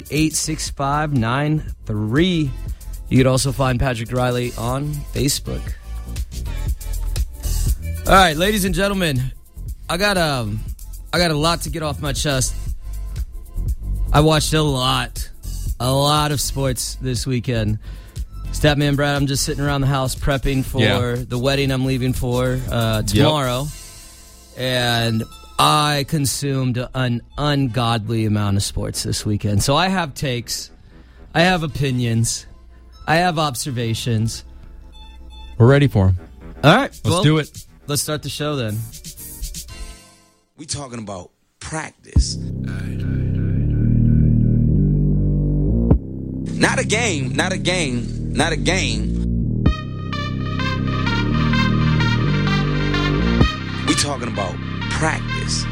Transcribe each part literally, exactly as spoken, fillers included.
eight six five nine three. You can also find Patrick Riley on Facebook. All right, ladies and gentlemen, I got um, I got a lot to get off my chest. I watched a lot, a lot of sports this weekend. Statman Brad, I'm just sitting around the house prepping for yeah. the wedding I'm leaving for uh, tomorrow. Yep. And I consumed an ungodly amount of sports this weekend. So I have takes. I have opinions. I have observations. We're ready for them. All right. Let's well, do it. Let's start the show then. We talking about practice. Not a game. Not a game. Not a game. We talking about practice.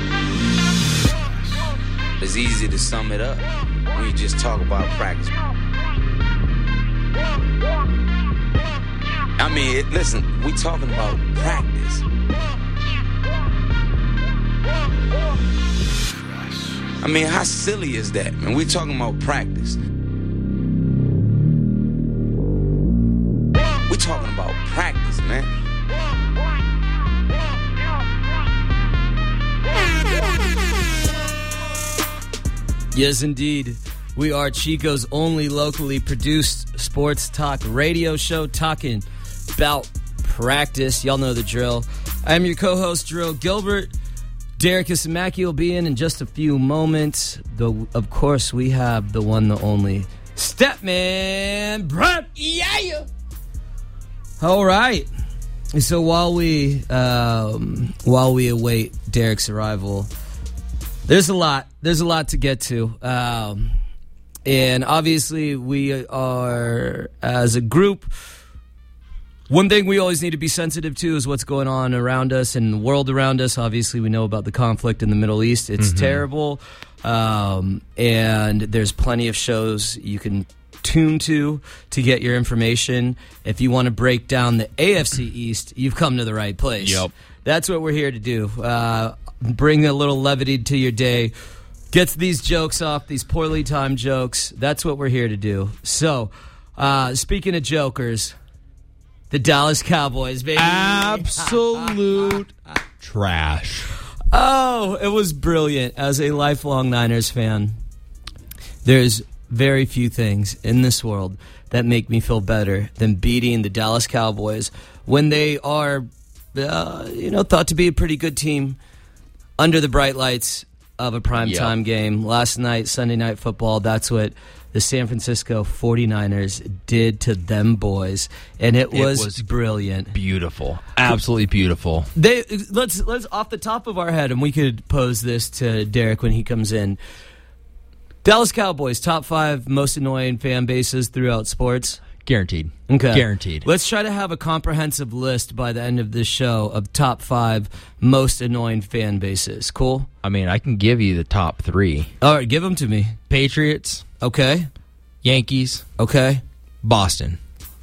It's easy to sum it up when you just talk about practice. I mean, it, listen, we talking about practice. I mean, how silly is that, man? We talking about practice. We talking about practice, man. Yes, indeed. We are Chico's only locally produced sports talk radio show talking about practice. Y'all know the drill. I am your co-host, Drill Gilbert. Derek Isamaki will be in in just a few moments. Though, of course, we have the one, the only Statman Brad. Yeah. All right. So while we um, while we await Derek's arrival, there's a lot. There's a lot to get to. Um, and obviously, we are, as a group, one thing we always need to be sensitive to is what's going on around us and the world around us. Obviously, we know about the conflict in the Middle East. It's mm-hmm. terrible. Um, and there's plenty of shows you can tune to to get your information. If you want to break down the A F C East, you've come to the right place. Yep. That's what we're here to do. Uh, bring a little levity to your day. Get these jokes off, these poorly timed jokes. That's what we're here to do. So, uh, speaking of jokers, the Dallas Cowboys, baby. Absolute trash. Oh, it was brilliant. As a lifelong Niners fan, there's very few things in this world that make me feel better than beating the Dallas Cowboys when they are, uh, you know, thought to be a pretty good team under the bright lights of a primetime yep. game. Last night, Sunday Night Football, that's what the San Francisco forty-niners did to them boys, and it was, it was brilliant. Beautiful. Absolutely beautiful. They let's let's off the top of our head, and we could pose this to Derek when he comes in. Dallas Cowboys, top five most annoying fan bases throughout sports. Guaranteed. Okay. Guaranteed. Let's try to have a comprehensive list by the end of this show of top five most annoying fan bases. Cool? I mean, I can give you the top three. All right, give them to me. Patriots. Okay. Yankees. Okay. Boston.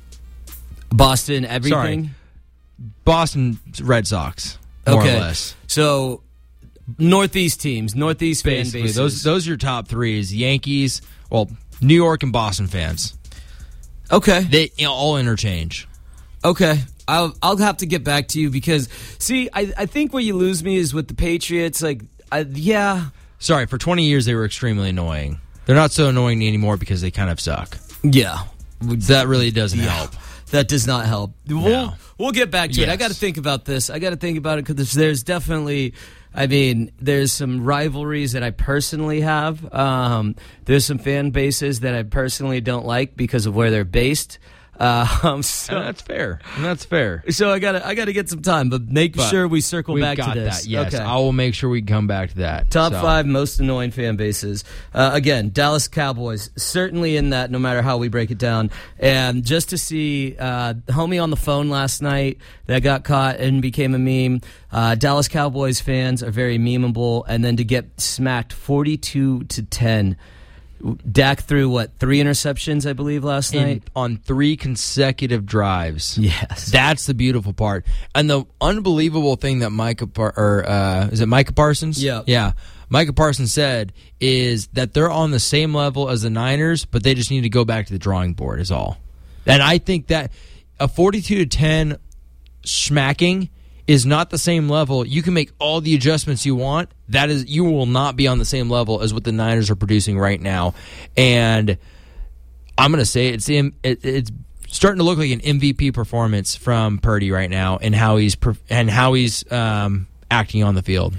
Boston, everything? Sorry. Boston Red Sox, more okay. or less. So, Northeast teams, Northeast Basically, fan bases. Those, those are your top three is Yankees, well, New York and Boston fans. Okay. They you know, all interchange. Okay. I'll I'll have to get back to you because, see, I, I think where you lose me is with the Patriots. Like, I, yeah. Sorry, for twenty years they were extremely annoying. They're not so annoying anymore because they kind of suck. Yeah. That really doesn't yeah. help. That does not help. No. We'll, we'll get back to yes. it. I got to think about this. I got to think about it because there's definitely, I mean, there's some rivalries that I personally have. Um, there's some fan bases that I personally don't like because of where they're based. Um, so, and that's fair. And that's fair. So I gotta, I gotta get some time, but make but sure we circle we've back got to this. That, yes, okay. I will make sure we come back to that. Top so. five most annoying fan bases. Uh, again, Dallas Cowboys certainly in that, no matter how we break it down. And just to see uh, homie on the phone last night that got caught and became a meme. Uh, Dallas Cowboys fans are very memeable, and then to get smacked forty-two to ten. Dak threw, what, three interceptions, I believe, last In, night? on three consecutive drives. Yes. That's the beautiful part. And the unbelievable thing that Micah, Par- or uh, is it Micah Parsons? Yeah. Yeah. Micah Parsons said is that they're on the same level as the Niners, but they just need to go back to the drawing board is all. And I think that a forty-two to ten smacking is not the same level. You can make all the adjustments you want. That is, you will not be on the same level as what the Niners are producing right now. And I'm going to say it's it, it's starting to look like an M V P performance from Purdy right now, and how he's and how he's um, acting on the field.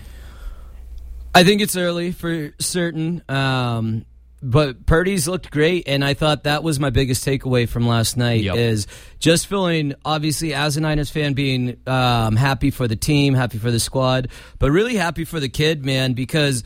I think it's early for certain, um, but Purdy's looked great, and I thought that was my biggest takeaway from last night Yep. is just feeling, obviously, as a Niners fan, being um, happy for the team, happy for the squad, but really happy for the kid, man, because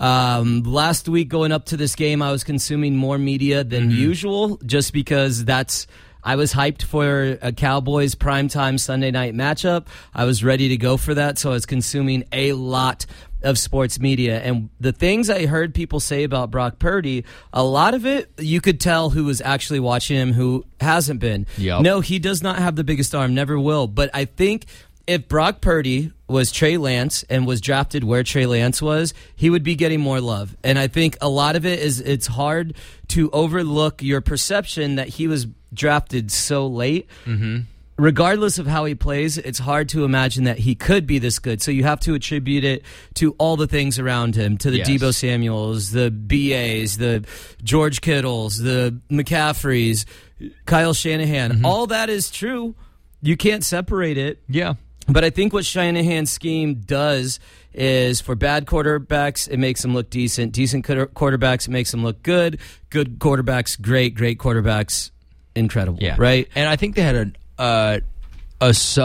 um, last week going up to this game, I was consuming more media than Mm-hmm. usual just because that's I was hyped for a Cowboys primetime Sunday night matchup. I was ready to go for that, so I was consuming a lot of sports media. And the things I heard people say about Brock Purdy, a lot of it, you could tell who was actually watching him, who hasn't been. Yep. No, he does not have the biggest arm, never will. But I think if Brock Purdy was Trey Lance and was drafted where Trey Lance was, he would be getting more love. And I think a lot of it is it's hard to overlook your perception that he was drafted so late. Mm-hmm. Regardless of how he plays, it's hard to imagine that he could be this good. So you have to attribute it to all the things around him, to the Yes. Deebo Samuels, the B As, the George Kittles, the McCaffreys, Kyle Shanahan. Mm-hmm. All that is true. You can't separate it. Yeah. But I think what Shanahan's scheme does is for bad quarterbacks, it makes them look decent. Decent quarterbacks, it makes them look good. Good quarterbacks, great. Great quarterbacks, incredible. Yeah. Right? And I think they had a uh, a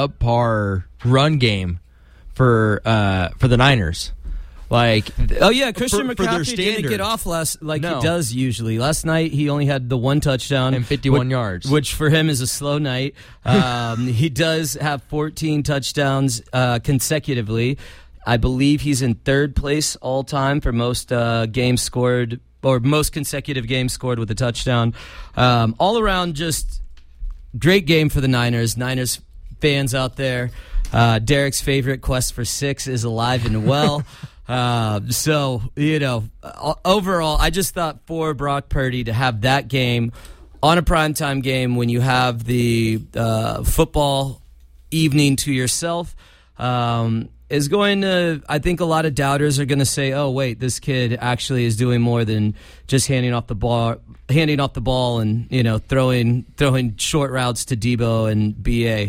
subpar run game for uh, for the Niners. Like, oh yeah, Christian for, for their McCaffrey didn't standards. get off last like No. he does usually. Last night he only had the one touchdown And fifty-one which, yards. which for him is a slow night. Um, he does have fourteen touchdowns uh, consecutively. I believe he's in third place all time for most uh, games scored or most consecutive games scored with a touchdown. Um, all around, just great game for the Niners. Niners fans out there. Uh, Derek's favorite Quest for Six is alive and well. Uh, so, you know, overall, I just thought for Brock Purdy to have that game on a primetime game when you have the uh, football evening to yourself um, is going to, I think a lot of doubters are going to say, oh, wait, this kid actually is doing more than just handing off the ball, handing off the ball and, you know, throwing throwing short routes to Deebo and B A.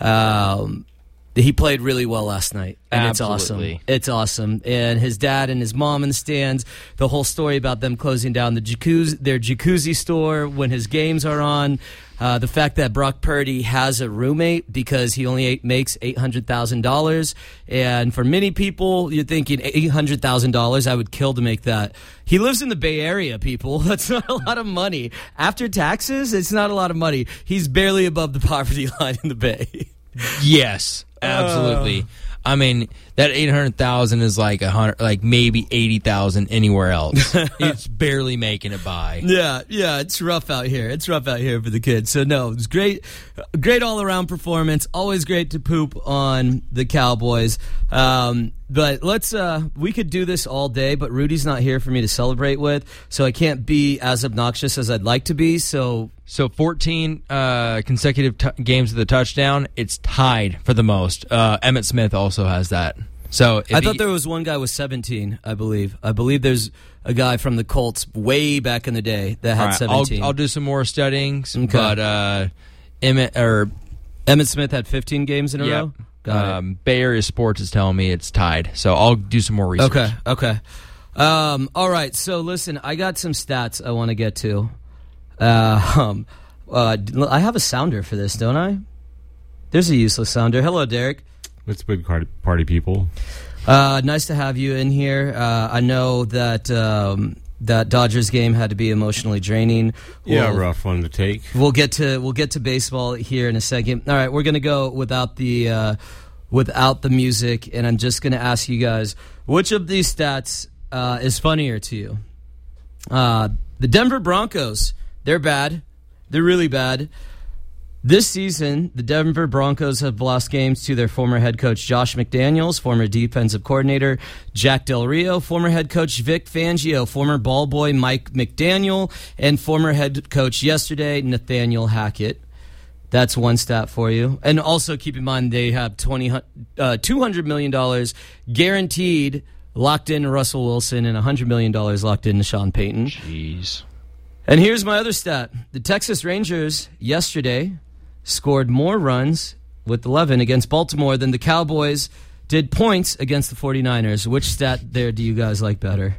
Um He played really well last night, and Absolutely. it's awesome. It's awesome. And his dad and his mom in the stands, the whole story about them closing down the jacuzzi, their jacuzzi store when his games are on, uh, the fact that Brock Purdy has a roommate because he only eight, makes eight hundred thousand dollars. And for many people, you're thinking eight hundred thousand dollars, I would kill to make that. He lives in the Bay Area, people. That's not a lot of money. After taxes, it's not a lot of money. He's barely above the poverty line in the Bay. Yes, absolutely. I mean, that eight hundred thousand is like a hundred, like maybe eighty thousand anywhere else. It's barely making it by. Yeah, yeah, it's rough out here. It's rough out here for the kids. So no, it was great, great all around performance. Always great to poop on the Cowboys. Um, but let's uh, we could do this all day, but Rudy's not here for me to celebrate with, so I can't be as obnoxious as I'd like to be. So. So fourteen uh, consecutive t- games with a touchdown. It's tied for the most. Uh, Emmitt Smith also has that. So if I thought he, there was one guy with seventeen. I believe. I believe there's a guy from the Colts way back in the day that had all right, seventeen. I'll, I'll do some more studying. Okay. But uh, Emmett or Emmitt Smith had fifteen games in a yeah, row. Got um, Bay Area Sports is telling me it's tied. So I'll do some more research. Okay, okay. Um, all right, so listen, I got some stats I want to get to. Uh, um, uh, I have a sounder for this, don't I? There's a useless sounder. Hello, Derek. It's big party people. Uh, nice to have you in here. Uh, I know that um, that Dodgers game had to be emotionally draining. Yeah, We'll- rough one to take. We'll get to we'll get to baseball here in a second. All right, we're gonna go without the uh, without the music, and I'm just gonna ask you guys which of these stats uh, is funnier to you. Uh, the Denver Broncos, they're bad. They're really bad. This season, the Denver Broncos have lost games to their former head coach Josh McDaniels, former defensive coordinator Jack Del Rio, former head coach Vic Fangio, former ball boy Mike McDaniel, and former head coach yesterday Nathaniel Hackett. That's one stat for you. And also keep in mind they have twenty, uh, two hundred million dollars guaranteed locked in to Russell Wilson and one hundred million dollars locked in to Sean Payton. Jeez. And here's my other stat. The Texas Rangers yesterday scored more runs with eleven against Baltimore than the Cowboys did points against the 49ers. Which stat there do you guys like better?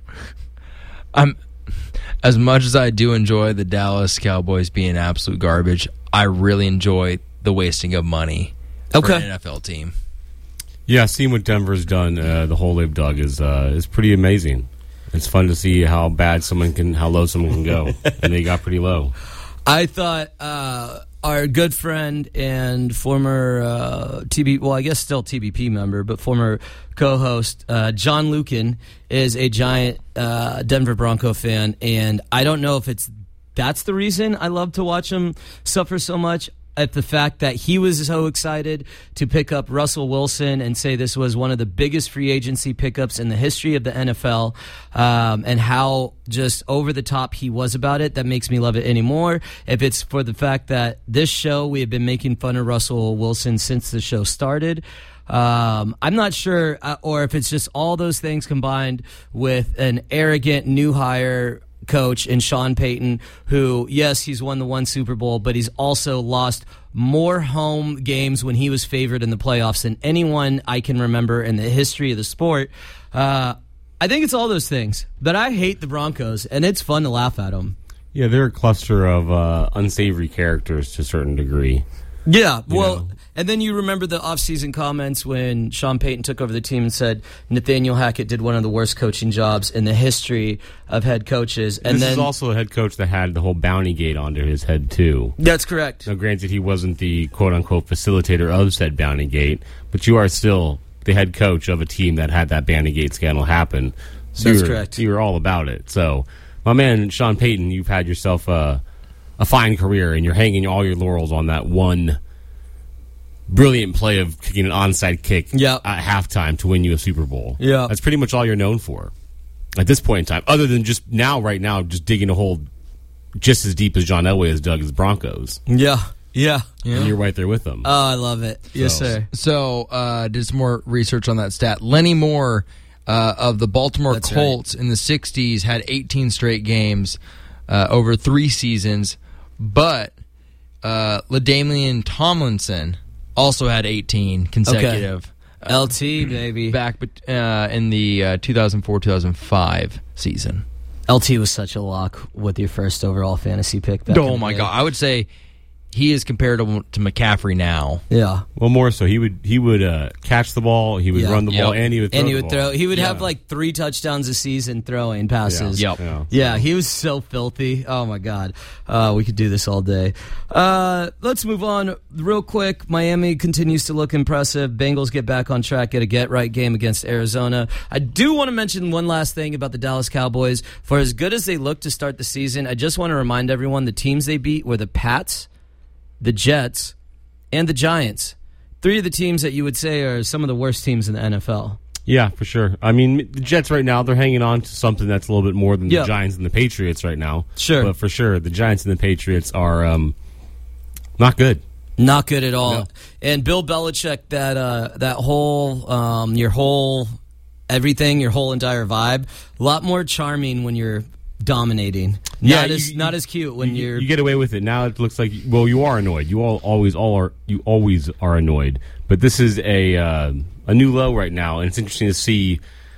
I'm as much as I do enjoy the Dallas Cowboys being absolute garbage, I really enjoy the wasting of money for Okay. an N F L team. Yeah, seeing what Denver's done, uh, the hole they've dug is uh, is pretty amazing. It's fun to see how bad someone can, how low someone can go, and they got pretty low. I thought uh, our good friend and former uh, T B, well, I guess still T B P member, but former co-host uh, John Lucan is a giant uh, Denver Bronco fan, and I don't know if it's that's the reason I love to watch him suffer so much. At the fact that he was so excited to pick up Russell Wilson and say this was one of the biggest free agency pickups in the history of the N F L, um, and how just over the top he was about it, that makes me love it anymore. If it's for the fact that this show, we have been making fun of Russell Wilson since the show started. Um, I'm not sure, uh, or if it's just all those things combined with an arrogant new hire coach in Sean Payton, who, yes, he's won the one Super Bowl, but he's also lost more home games when he was favored in the playoffs than anyone I can remember in the history of the sport. Uh, I think it's all those things. But I hate the Broncos, and it's fun to laugh at them. Yeah, they're a cluster of uh, unsavory characters to a certain degree. Yeah, well, know. And then you remember the offseason comments when Sean Payton took over the team and said Nathaniel Hackett did one of the worst coaching jobs in the history of head coaches. And this then, is also a head coach that had the whole bounty gate onto his head, too. That's correct. Now, granted, he wasn't the quote-unquote facilitator of said bounty gate, but you are still the head coach of a team that had that bounty gate scandal happen. So That's you were, correct. You were all about it. So, my man, Sean Payton, you've had yourself a, a fine career, and you're hanging all your laurels on that one brilliant play of kicking an onside kick Yep. at halftime to win you a Super Bowl. Yeah. That's pretty much all you're known for at this point in time, other than just now, right now, just digging a hole just as deep as John Elway has dug his Broncos. Yeah, yeah. And you're right there with them. Oh, I love it. Yes, So- sir. So, uh, did some more research on that stat. Lenny Moore uh, of the Baltimore That's Colts in the sixties had eighteen straight games uh, over three seasons, but uh, LaDainian Tomlinson also had eighteen consecutive. uh, L T, baby. Back uh, in the uh, two thousand four two thousand five season. L T was such a lock with your first overall fantasy pick. Back in Oh, the my day. God. I would say he is comparable to McCaffrey now. Yeah. Well, more so, he would he would uh, catch the ball, he would Yeah. run the ball, Yep. and he would throw And he the would ball. throw. He would Yeah. have like three touchdowns a season throwing passes. Yep. Yeah. Yeah, he was so filthy. Oh, my God. Uh, we could do this all day. Uh, let's move on real quick. Miami continues to look impressive. Bengals get back on track, get a get-right game against Arizona. I do want to mention one last thing about the Dallas Cowboys. For as good as they look to start the season, I just want to remind everyone the teams they beat were the Pats, the Jets, and the Giants. Three of the teams that you would say are some of the worst teams in the N F L. Yeah, for sure. I mean, the Jets right now, they're hanging on to something that's a little bit more than Yeah. the Giants and the Patriots right now. Sure. But for sure, the Giants and the Patriots are um, not good. Not good at all. No. And Bill Belichick, that uh, that whole, um, your whole everything, your whole entire vibe, a lot more charming when you're dominating. Yeah, not you- as not as cute when you, you're. you get away with it. Now it looks like, well, you are annoyed. You all always all are you always are annoyed. But this is a uh, a new low right now, and it's interesting to see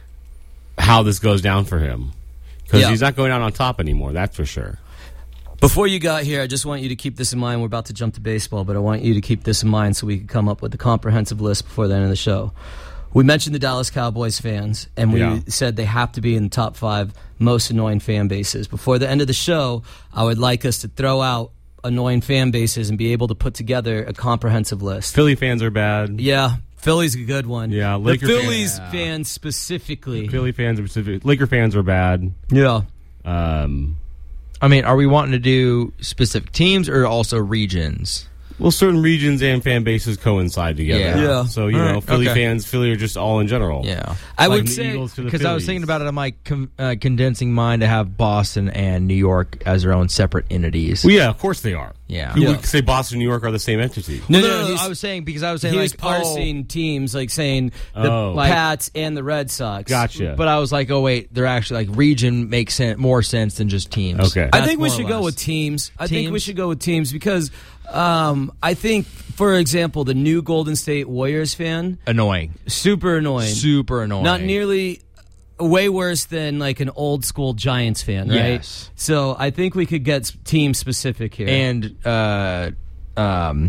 how this goes down for him, because Yeah. he's not going out on top anymore. That's for sure. Before you got here, I just want you to keep this in mind. We're about to jump to baseball, but I want you to keep this in mind so we can come up with a comprehensive list before the end of the show. We mentioned the Dallas Cowboys fans, and we Yeah. said they have to be in the top five most annoying fan bases. Before the end of the show, I would like us to throw out annoying fan bases and be able to put together a comprehensive list. Philly fans are bad. Yeah, Philly's a good one. Yeah, the Laker fans- Phillies Yeah. fans specifically. Philly fans are specific. Laker fans are bad. Yeah. Um, I mean, are we wanting to do specific teams or also regions? Well, certain regions and fan bases coincide together. Yeah. Yeah. So, you All know, right, Philly okay. fans, Philly are just all in general. Yeah. I Like would the say Eagles to the Because I was Phillies. thinking about it, I'm like com- uh, condensing mine to have Boston and New York as their own separate entities. Well, yeah, of course they are. Yeah. Who Yeah. would say Boston and New York are the same entity? no, no, no, no, no, he's- I was saying because I was saying he like was parsing teams, like saying the Oh. Like- Pats and the Red Sox. Gotcha. But I was like, oh wait, they're actually like region makes sen- more sense than just teams. Okay. I That's think we more or should go less. with teams. I think we Teams? should go with teams because um, I think, for example, the new Golden State Warriors fan, Annoying, super annoying. super annoying. Not nearly, way worse than like an old school Giants fan, right? Yes. So I think we could get s- team specific here. And uh, um,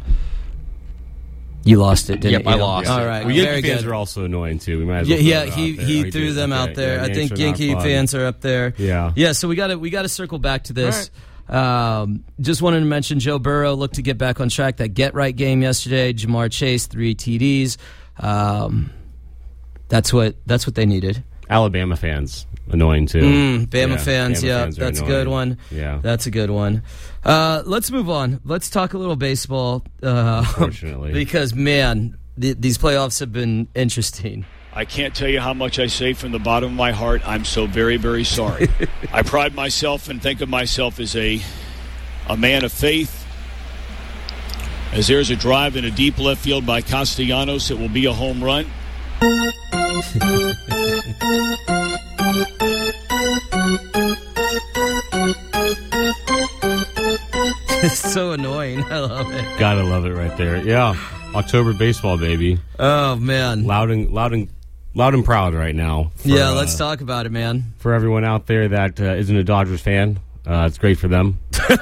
you lost it, didn't Yep, you? I lost All it. right, Well, very Yankee fans good. are also annoying, too. We might as Yeah, well yeah, throw it he out there. he Oh, you threw did? them Okay. out there. Yeah, I Yanks think are not Yankee fun. fans are up there. Yeah. yeah. So we got to we got to circle back to this. Um, just wanted to mention Joe Burrow looked to get back on track. That get right game yesterday. Jamar Chase three T Ds. Um, that's what that's what they needed. Alabama fans, annoying, too. Mm, Bama Yeah, fans, Bama yeah, fans are that's a good annoying. one. Yeah. That's a good one. Uh, let's move on. Let's talk a little baseball. Uh, Unfortunately. because man, th- these playoffs have been interesting. I can't tell you how much I say from the bottom of my heart. I'm so very, very sorry. I pride myself and think of myself as a a man of faith. As there's a drive in a deep left field by Castellanos, it will be a home run. It's so annoying. I love it. Gotta love it right there. Yeah. October baseball, baby. Oh man. Loud and, loud and, loud and proud right now. For, yeah, uh, let's talk about it, man. For everyone out there that uh, isn't a Dodgers fan, uh, it's great for them.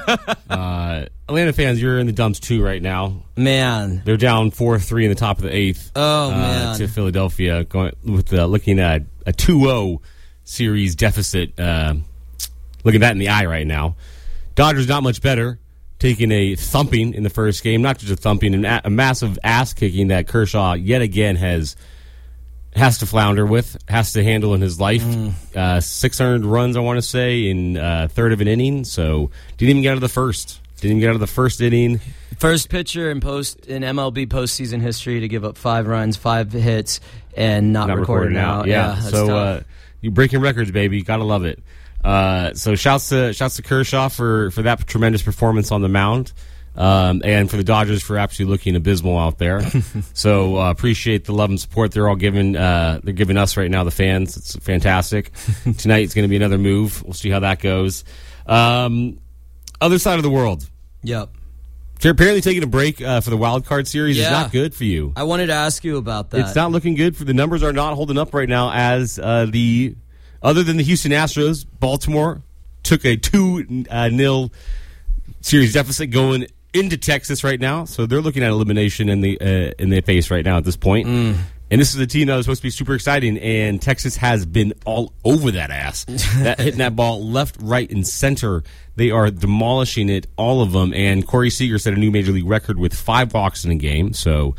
uh, Atlanta fans, you're in the dumps too right now. Man. They're down four three in the top of the eighth. Oh, uh, man. To Philadelphia, going with uh, looking at a two oh series deficit. Uh, looking that in the eye right now. Dodgers not much better, taking a thumping in the first game. Not just a thumping, an a, a massive ass kicking that Kershaw yet again has has to flounder with, has to handle in his life. Mm. Uh, six earned runs, I want to say, in uh, third of an inning. So didn't even get out of the first. Didn't even get out of the first inning. First pitcher in post in M L B postseason history to give up five runs, five hits, and not, Not recorded recorded out. out. Yeah. that's so tough. uh, you breaking records, baby. Gotta love it. Uh, so shouts to shouts to Kershaw for, for that tremendous performance on the mound. Um, and for the Dodgers for absolutely looking abysmal out there. So uh, appreciate the love and support they're all giving. Uh, they're giving us right now, the fans. It's fantastic. Tonight it's going to be another move. We'll see how that goes. Um, other side of the world. Yep. So apparently taking a break uh, for the wild card series Yeah. is not good for you. I wanted to ask you about that. It's not looking good for the numbers are not holding up right now as uh, the other than the Houston Astros, Baltimore took a two uh, nil series deficit going into Texas right now, so they're looking at elimination in the uh, in their face right now at this point. Mm. And this is a team that was supposed to be super exciting, and Texas has been all over that ass, that, hitting that ball left, right, and center. They are demolishing it, all of them. And Corey Seager set a new major league record with five walks in a game. So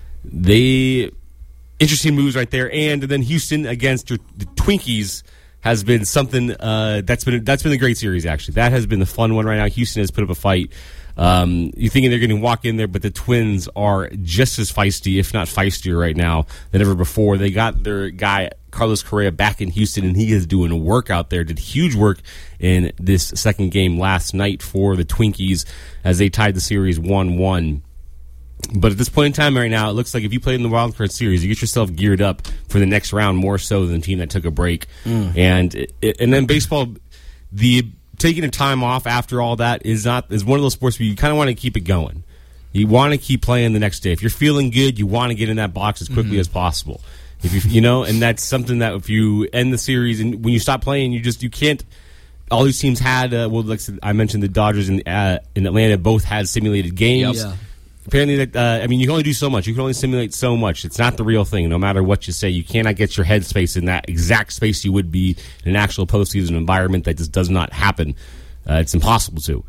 they interesting moves right there. And then Houston against the Twinkies has been something uh, that's been that's been a great series. Actually, that has been the fun one right now. Houston has put up a fight. Um, you're thinking they're going to walk in there, but the Twins are just as feisty, if not feistier, right now than ever before. They got their guy Carlos Correa back in Houston, and he is doing work out there. Did huge work in this second game last night for the Twinkies as they tied the series one one. But at this point in time right now, it looks like if you played in the Wild Card Series, you get yourself geared up for the next round more so than the team that took a break. Mm. And it, and then baseball, the taking a time off after all that is not is one of those sports where you kind of want to keep it going. You want to keep playing the next day. If you're feeling good, you want to get in that box as quickly mm-hmm. as possible. If you you know, and that's something that if you end the series and when you stop playing, you just you can't. All these teams had uh, well, like I mentioned, the Dodgers and uh, in Atlanta both had simulated games. Yep. Yeah. Apparently, that uh, I mean, you can only do so much. You can only simulate so much. It's not the real thing. No matter what you say, you cannot get your headspace in that exact space you would be in an actual postseason environment. That just does not happen. Uh, it's impossible to.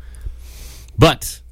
But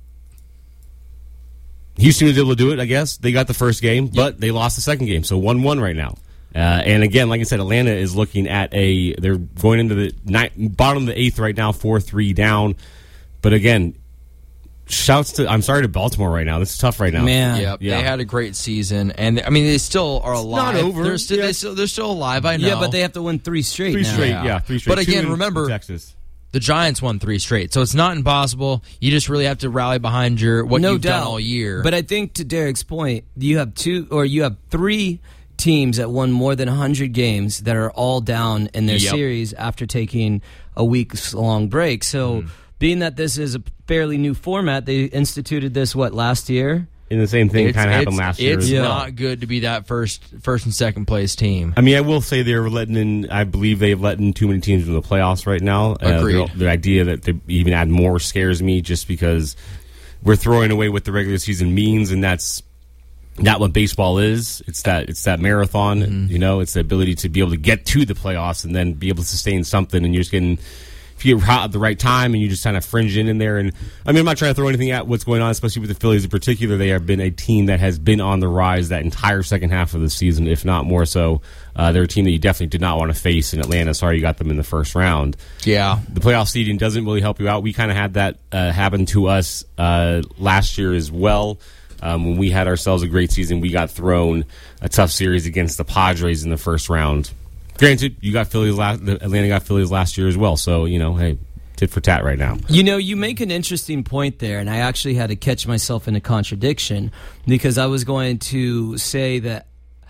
Houston was able to do it. I guess they got the first game, but they lost the second game. So one one right now Uh, and again, like I said, Atlanta is looking at a, they're going into the ninth, bottom of the eighth right now, four three down. But again, shouts to, I'm sorry to Baltimore right now. This is tough right now. Man. Yep, Yeah. they had a great season, and I mean they still are alive. not over. They're still, Yeah. they still they're still alive. I know. Yeah, but they have to win three straight Three now. straight, Yeah. yeah, three straight. But Two again, in remember- Texas. The Giants won three straight, so it's not impossible. You just really have to rally behind your what no you've doubt. done all year. But I think to Derek's point, you have two or you have three teams that won more than one hundred games that are all down in their Yep. series after taking a week's long break. So, Mm. being that this is a fairly new format, they instituted this what last year. And the same thing it's, kind of happened it's- last year It's as well. not good to be that first first and second place team. I mean, I will say they're letting in, I believe they've let in too many teams in the playoffs right now. Agreed. Uh, the, the idea that they even add more scares me just because we're throwing away what the regular season means, and that's not what baseball is. It's that it's that marathon, Mm-hmm. you know, it's the ability to be able to get to the playoffs and then be able to sustain something, and you're just getting, if you get hot at the right time and you just kind of fringe in in there. And I mean, I'm not trying to throw anything at what's going on, especially with the Phillies in particular. They have been a team that has been on the rise that entire second half of the season, if not more so. Uh, they're a team that you definitely did not want to face in Atlanta. Sorry you got them in the first round. Yeah, The playoff seeding doesn't really help you out. We kind of had that uh, happen to us uh, last year as well. Um, when we had ourselves a great season, we got thrown a tough series against the Padres in the first round. Granted, you got Phillies last. Atlanta got Phillies last year as well. So you know, hey, tit for tat right now. You know, you make an interesting point there, and I actually had to catch myself in a contradiction because I was going to say that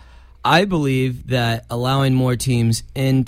I believe that allowing more teams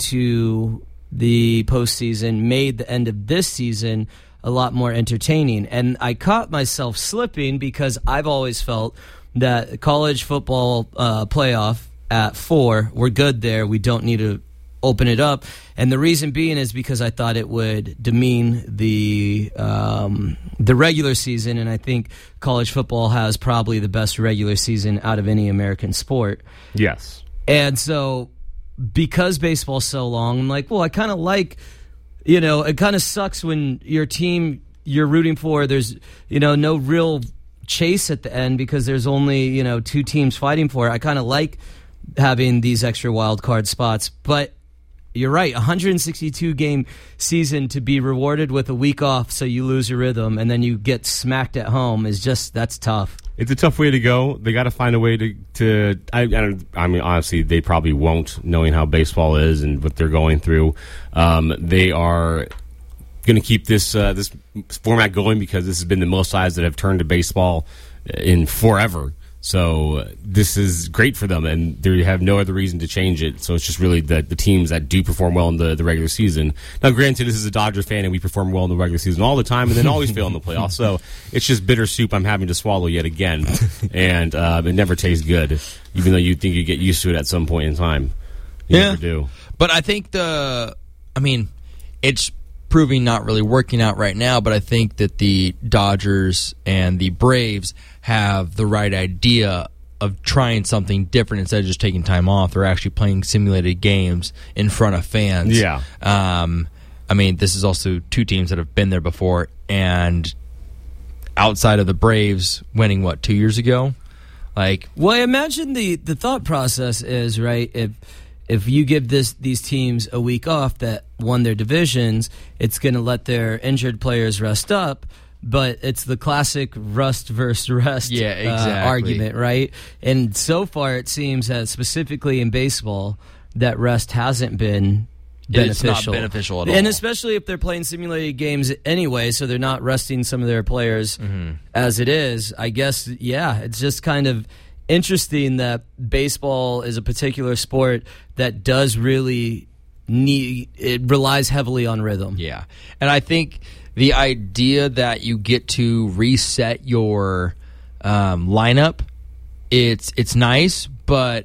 into the postseason made the end of this season a lot more entertaining. And I caught myself slipping because I've always felt that college football uh, playoff at four, we're good there. We don't need to open it up. And the reason being is because I thought it would demean the um, the regular season, and I think college football has probably the best regular season out of any American sport. Yes. And so because baseball's so long, I'm like, well, I kind of like, you know, it kind of sucks when your team you're rooting for, there's, you know, no real chase at the end because there's only, you know, two teams fighting for it. I kind of like having these extra wild card spots, but you're right, one hundred sixty-two game season to be rewarded with a week off so you lose your rhythm and then you get smacked at home is just, that's tough. It's a tough way to go. They got to find a way to. to I, I, don't, I mean, honestly, they probably won't, knowing how baseball is and what they're going through. Um, they are going to keep this uh, this format going because this has been the most eyes that have turned to baseball in forever. So uh, this is great for them, and they have no other reason to change it. So it's just really the, the teams that do perform well in the, the regular season. Now, granted, this is a Dodger fan, and we perform well in the regular season all the time and then always fail in the playoffs. So it's just bitter soup I'm having to swallow yet again, and uh, it never tastes good, even though you think you get used to it at some point in time. You Yeah. never do. but I think the, I mean, it's proving not really working out right now, but I think that the Dodgers and the Braves have the right idea of trying something different instead of just taking time off. They're actually playing simulated games in front of fans. Yeah. Um, I mean, this is also two teams that have been there before, and outside of the Braves winning, what, two years ago? Like, Well, I imagine the, the thought process is, right, if if you give this these teams a week off that won their divisions, it's going to let their injured players rest up, but it's the classic rust versus rest Yeah, uh, exactly. argument, right? And so far it seems that specifically in baseball that rest hasn't been It's not beneficial. beneficial at And all. especially if they're playing simulated games anyway, so they're not resting some of their players Mm-hmm. as it is. I guess, yeah, it's just kind of interesting that baseball is a particular sport that does really need, it relies heavily on rhythm. yeah. And I think the idea that you get to reset your um, lineup, it's it's nice, but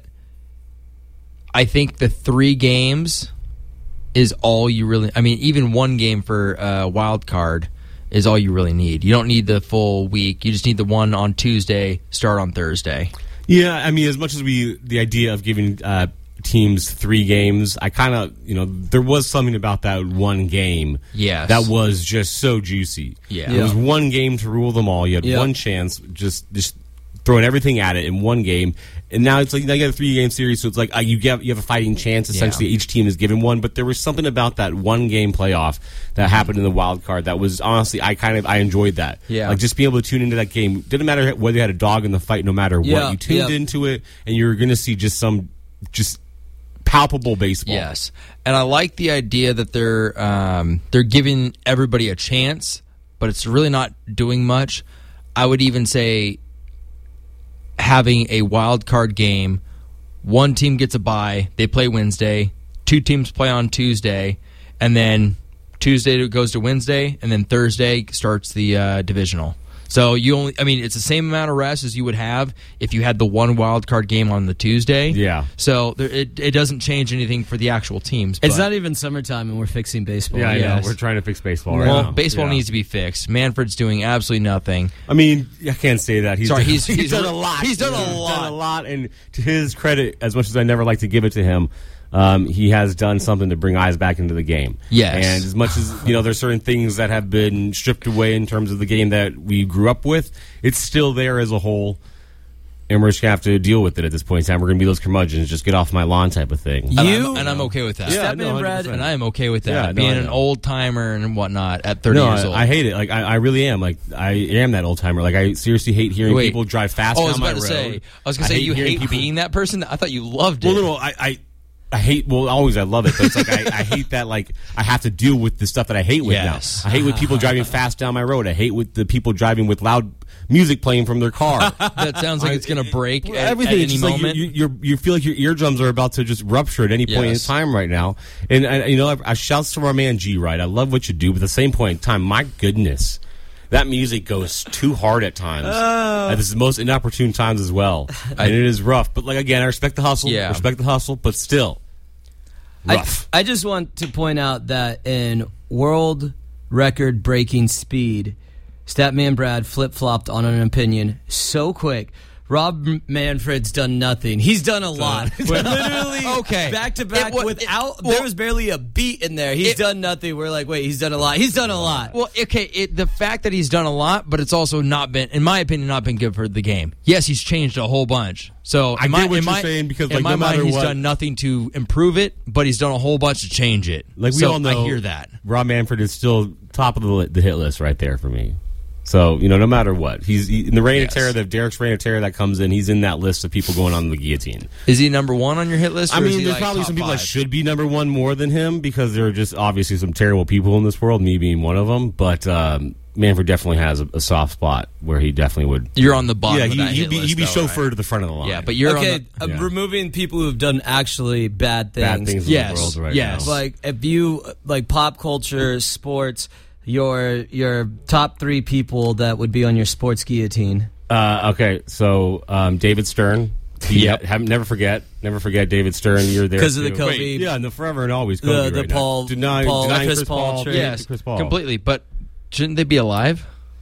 I think the three games is all you really. I mean, even one game for uh, wild card is all you really need. You don't need the full week. You just need the one on Tuesday, start on Thursday. Yeah, I mean, as much as we, the idea of giving uh, teams three games, I kind of, you know, there was something about that one game Yes. that was just so juicy. Yeah. It was one game to rule them all. You had Yeah. one chance. Just, just throwing everything at it in one game. And now it's like now you got a three-game series, so it's like uh, you get you have a fighting chance. Essentially, Yeah. each team is given one. But there was something about that one-game playoff that happened in the wild card that was honestly, I kind of I enjoyed that. Yeah. Like just being able to tune into that game. Didn't matter whether you had a dog in the fight, no matter Yeah, what. You tuned yeah. into it, and you're going to see just some just palpable baseball. Yes, and I like the idea that they're um, they're giving everybody a chance, but it's really not doing much. I would even say having a wild card game, one team gets a bye, they play Wednesday, two teams play on Tuesday, and then Tuesday goes to Wednesday, and then Thursday starts the uh, divisional. So you only, I mean, it's the same amount of rest as you would have if you had the one wild card game on the Tuesday. Yeah. So there, it it doesn't change anything for the actual teams. It's but- not even summertime, and we're fixing baseball. Yeah, I Yes. know. We're trying to fix baseball right well, now. baseball Yeah. needs to be fixed. Manfred's doing absolutely nothing. I mean, I can't say that. He's Sorry, done, he's- he's done re- a lot. he's done a He's lot. done a lot, and to his credit, as much as I never like to give it to him, um, he has done something to bring eyes back into the game. Yes. And as much as you know, there's certain things that have been stripped away in terms of the game that we grew up with. It's still there as a whole, and we're just gonna have to deal with it at this point in time. We're gonna be those curmudgeons, just get off my lawn type of thing. And You- I'm, and I'm okay with that. Yeah, Statman no, one hundred Brad, percent. And I am okay with that. Yeah, no, Being I an know. old timer and whatnot at thirty No, years old. I, I hate it. Like I, I really am. Like I am that old timer. Like I seriously hate hearing Wait. people drive fast Oh, I down was my about to road. say. I was going to say you hearing hate people- being that person. I thought you loved it. Well, no, no, I, I, I hate. Well, always I love it, but it's like I, I hate that. Like I have to deal with the stuff that I hate with Yes. now. I hate with people driving fast down my road. I hate with the people driving with loud music playing from their car. That sounds like it's going to break Well, at, everything. at It's any just like moment. you, you, you're, you feel like your eardrums are about to just rupture at any point Yes. in time right now. And I, you know, I, I shouts to our man G. Right, I love what you do, but at the same point in time, my goodness, that music goes too hard at times. Oh. At this is the most inopportune times as well, and it is rough. But like again, I respect the hustle. Yeah. Respect the hustle, but still I, rough. I just want to point out that in world record breaking speed, Statman Brad flip flopped on an opinion so quick. Rob Manfred's done nothing. He's done a lot. Literally, Okay. back to back It wa- without. it- well- there was barely a beat in there. He's It- done nothing. We're like, wait, he's done a lot. He's done a lot. Well, okay, it, the fact that he's done a lot, but it's also not been, in my opinion, not been good for the game. Yes, he's changed a whole bunch. So I in get my, what in you're my, saying because, in like, my no mind, matter he's what- done nothing to improve it, but he's done a whole bunch to change it. Like we so all know, I hear that. Rob Manfred is still top of the, li- the hit list right there for me. So you know, no matter what, he's he, in the reign Yes. of terror. The Derek's reign of terror that comes in, he's in that list of people going on the guillotine. Is he number one on your hit list? Or I is mean, he there's like probably top some people that five? should be number one more than him because there are just obviously some terrible people in this world. Me being one of them, but um, Manfred definitely has a, a soft spot where he definitely would. You're on the bottom Yeah, of he, that he'd hit be list, he'd be though, right? chauffeured to the front of the line. Yeah, but you're okay, on the, uh, yeah. removing people who've done actually bad things. bad things in Yes, the world right yes. now. Like if you like pop culture, sports, your your top three people that would be on your sports guillotine. Uh, okay, so um, David Stern. He, Yep. have, never forget, never forget David Stern. You're there 'Cause of the too. Kobe- Wait, yeah, no, forever and always. The- Kobe the right Paul- now. Deny, Paul- denying Chris Chris Paul Paul. trade. yes, Chris Paul. completely. But shouldn't they be alive?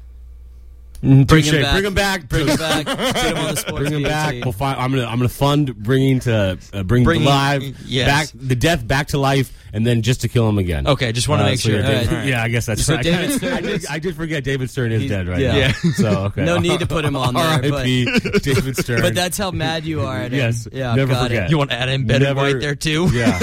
Bring Touche. him back. Bring him back. Bring him back. Get him on the sports Bring him back. guillotine. We'll find, I'm gonna I'm gonna fund bringing to uh, bring Bringing- live yes. back the death back to life and then just to kill him again. Okay, just want to Uh, make so sure. Yeah, David- All right. yeah, I guess that's So right. David I, Stern did, is- I did forget David Stern is He's- dead right yeah. now. Yeah. So okay. No need to put him on there, R I but, P David Stern. but that's how mad you are at him. Yes, Yeah, never got forget. it. You want to add embedded Never- white there too? Yeah.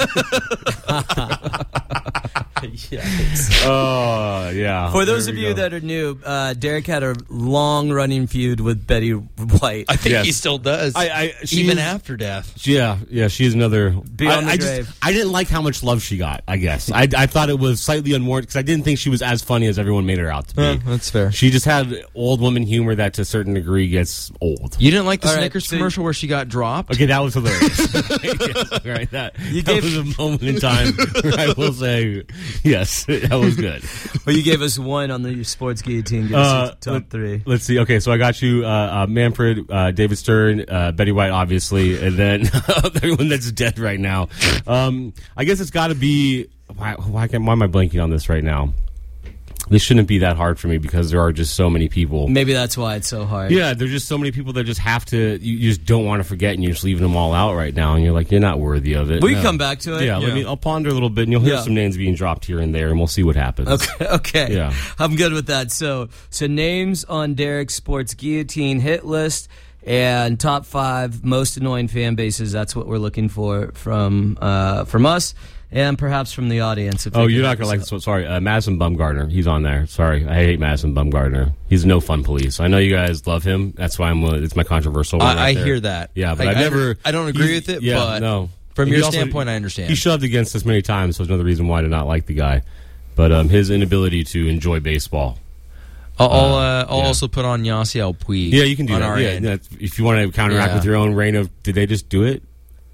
Yes. Oh yeah. For those There of we you go. that are new, uh, Derek had a long-running feud with Betty White. I think Yes. he still does. I, I she even is- after death. Yeah, yeah, she's another. Beyond I, the I grave. just, I didn't like how much love she got. I guess I, I thought it was slightly unwarranted because I didn't think she was as funny as everyone made her out to be. that's fair. She just had old woman humor that, to a certain degree, gets old. You didn't like the All right, Snickers so- commercial where she got dropped? Okay, that was hilarious. Yes, right, that, You that gave- was a moment in time where I will say, yes, that was good. Well, you gave us one on the sports guillotine. Give us Uh, your top let- three. Let's see. Okay, so I got you uh, uh, Manfred, uh, David Stern, uh, Betty White, obviously, and then everyone that's dead right now. Um, I guess it's got to be. Why, why, can, why am I blanking on this right now? This shouldn't be that hard for me because there are just so many people. Maybe that's why it's so hard. Yeah, there's just so many people that just have to. You, you just don't want to forget, and you're just leaving them all out right now, and you're like, you're not worthy of it. We no. can come back to it. Yeah, yeah. let me. I'll ponder a little bit, and you'll hear Yeah. some names being dropped here and there, and we'll see what happens. Okay, okay. Yeah. I'm good with that. So, so names on Derek's Sports Guillotine hit list and top five most annoying fan bases. That's what we're looking for from uh, from us and perhaps from the audience. If Oh, they you're can not gonna help like us this one. Sorry, uh, Madison Bumgarner. He's on there. Sorry, I hate Madison Bumgarner. He's no fun police. I know you guys love him. That's why I'm. Uh, it's my controversial. One I, right I there. hear that. Yeah, but I, I've I- never. I don't agree he's- with it. Yeah, but no. From He your also- standpoint, I understand. He shoved against us many times, so it's another reason why I do not like the guy. But um, his inability to enjoy baseball. I'll, I'll, uh, I'll yeah. also put on Yasiel Puig. Yeah, you can do on that. Our Yeah, end. that's- if you want to counteract Yeah. with your own reign of, did they just do it?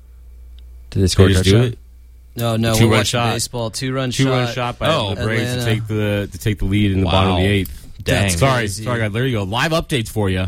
Did they score Did a they just do touchdown? it? No, no, Two we're run watching shot. baseball. Two run Two shot. run shot by Oh, the Braves to Atlanta. take the to take the lead in the bottom of the Wow. eighth. Dang. That's Sorry, crazy. sorry, guys. There you go. Live updates for you.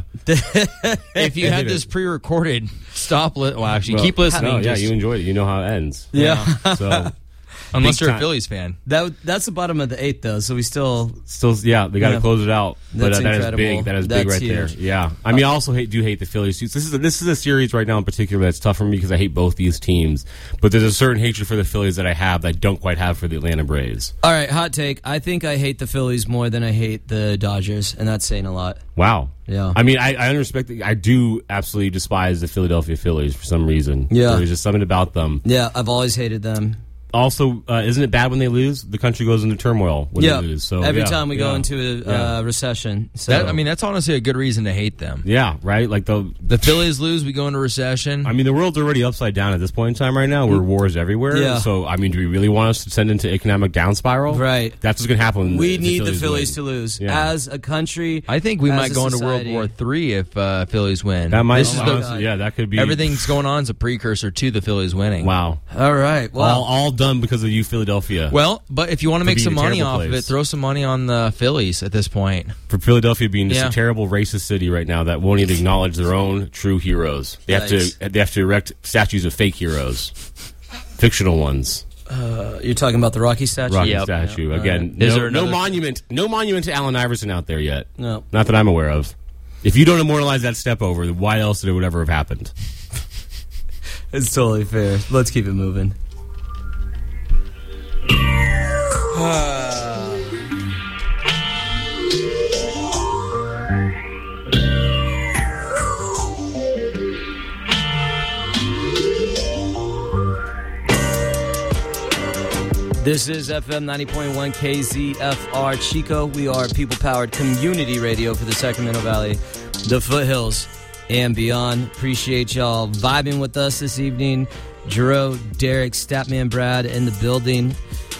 If you had Did it. this pre-recorded, stop. Li- well, actually, Well, keep listening. No, yeah, just- you enjoyed it. You know how it ends. Yeah. So unless big you're a time. Phillies fan. That that's the bottom of the eighth, though. So we still. still, yeah, they got to Yeah. close it out. But That's uh, that is incredible. big. That is big That's right there. huge. Yeah. I mean, I also hate do hate the Phillies. This is a, this is a series right now in particular that's tough for me because I hate both these teams. But there's a certain hatred for the Phillies that I have that I don't quite have for the Atlanta Braves. All right, hot take. I think I hate the Phillies more than I hate the Dodgers, and that's saying a lot. Wow. Yeah. I mean, I, I respect. The, I do absolutely despise the Philadelphia Phillies for some reason. Yeah. There's just something about them. Yeah, I've always hated them. Also, uh, isn't it bad when they lose? The country goes into turmoil when Yeah, they lose. So every yeah, time we go yeah, into a yeah. uh, recession. So That, I mean, that's honestly a good reason to hate them. yeah, right. Like the The Phillies lose, we go into recession. I mean, the world's already upside down at this point in time right now. Where wars everywhere. Yeah. So, I mean, do we really want us to send into economic down spiral? Right. That's what's going to happen. When we the, need the the Phillies win. to lose Yeah. as a country. I think we as might a go into World society. War Three if uh, Phillies win. That might. This is the, honestly, yeah, that could be everything's going on is a precursor to the Phillies winning. Wow. All right. Well, all, all done because of you, Philadelphia. Well, but if you want to make be some a money terrible off of place. it, throw some money on the Phillies at this point. For Philadelphia being just Yeah. a terrible racist city right now that won't even acknowledge their own true heroes. They have Yikes. to. They have to erect statues of fake heroes, fictional ones. uh, you're talking about the Rocky statue? Rocky Yep. statue Yeah. again. Is no, there no another- monument. No monument to Allen Iverson out there yet. No. Not that I'm aware of. If you don't immortalize that step over, then why else did it would ever have happened? It's totally fair. Let's keep it moving. This is F M ninety point one K Z F R Chico. We are people-powered community radio for the Sacramento Valley, the foothills, and beyond. Appreciate y'all vibing with us this evening. Jero, Derek, Statman Brad in the building.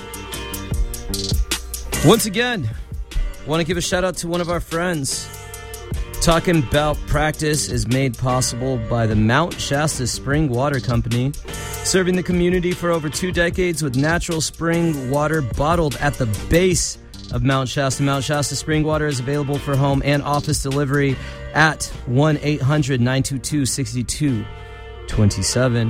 Once again, want to give a shout-out to one of our friends. Talking About Practice is made possible by the Mount Shasta Spring Water Company, serving the community for over two decades with natural spring water bottled at the base of Mount Shasta. Mount Shasta Spring Water is available for home and office delivery at one eight hundred nine two two six two two seven.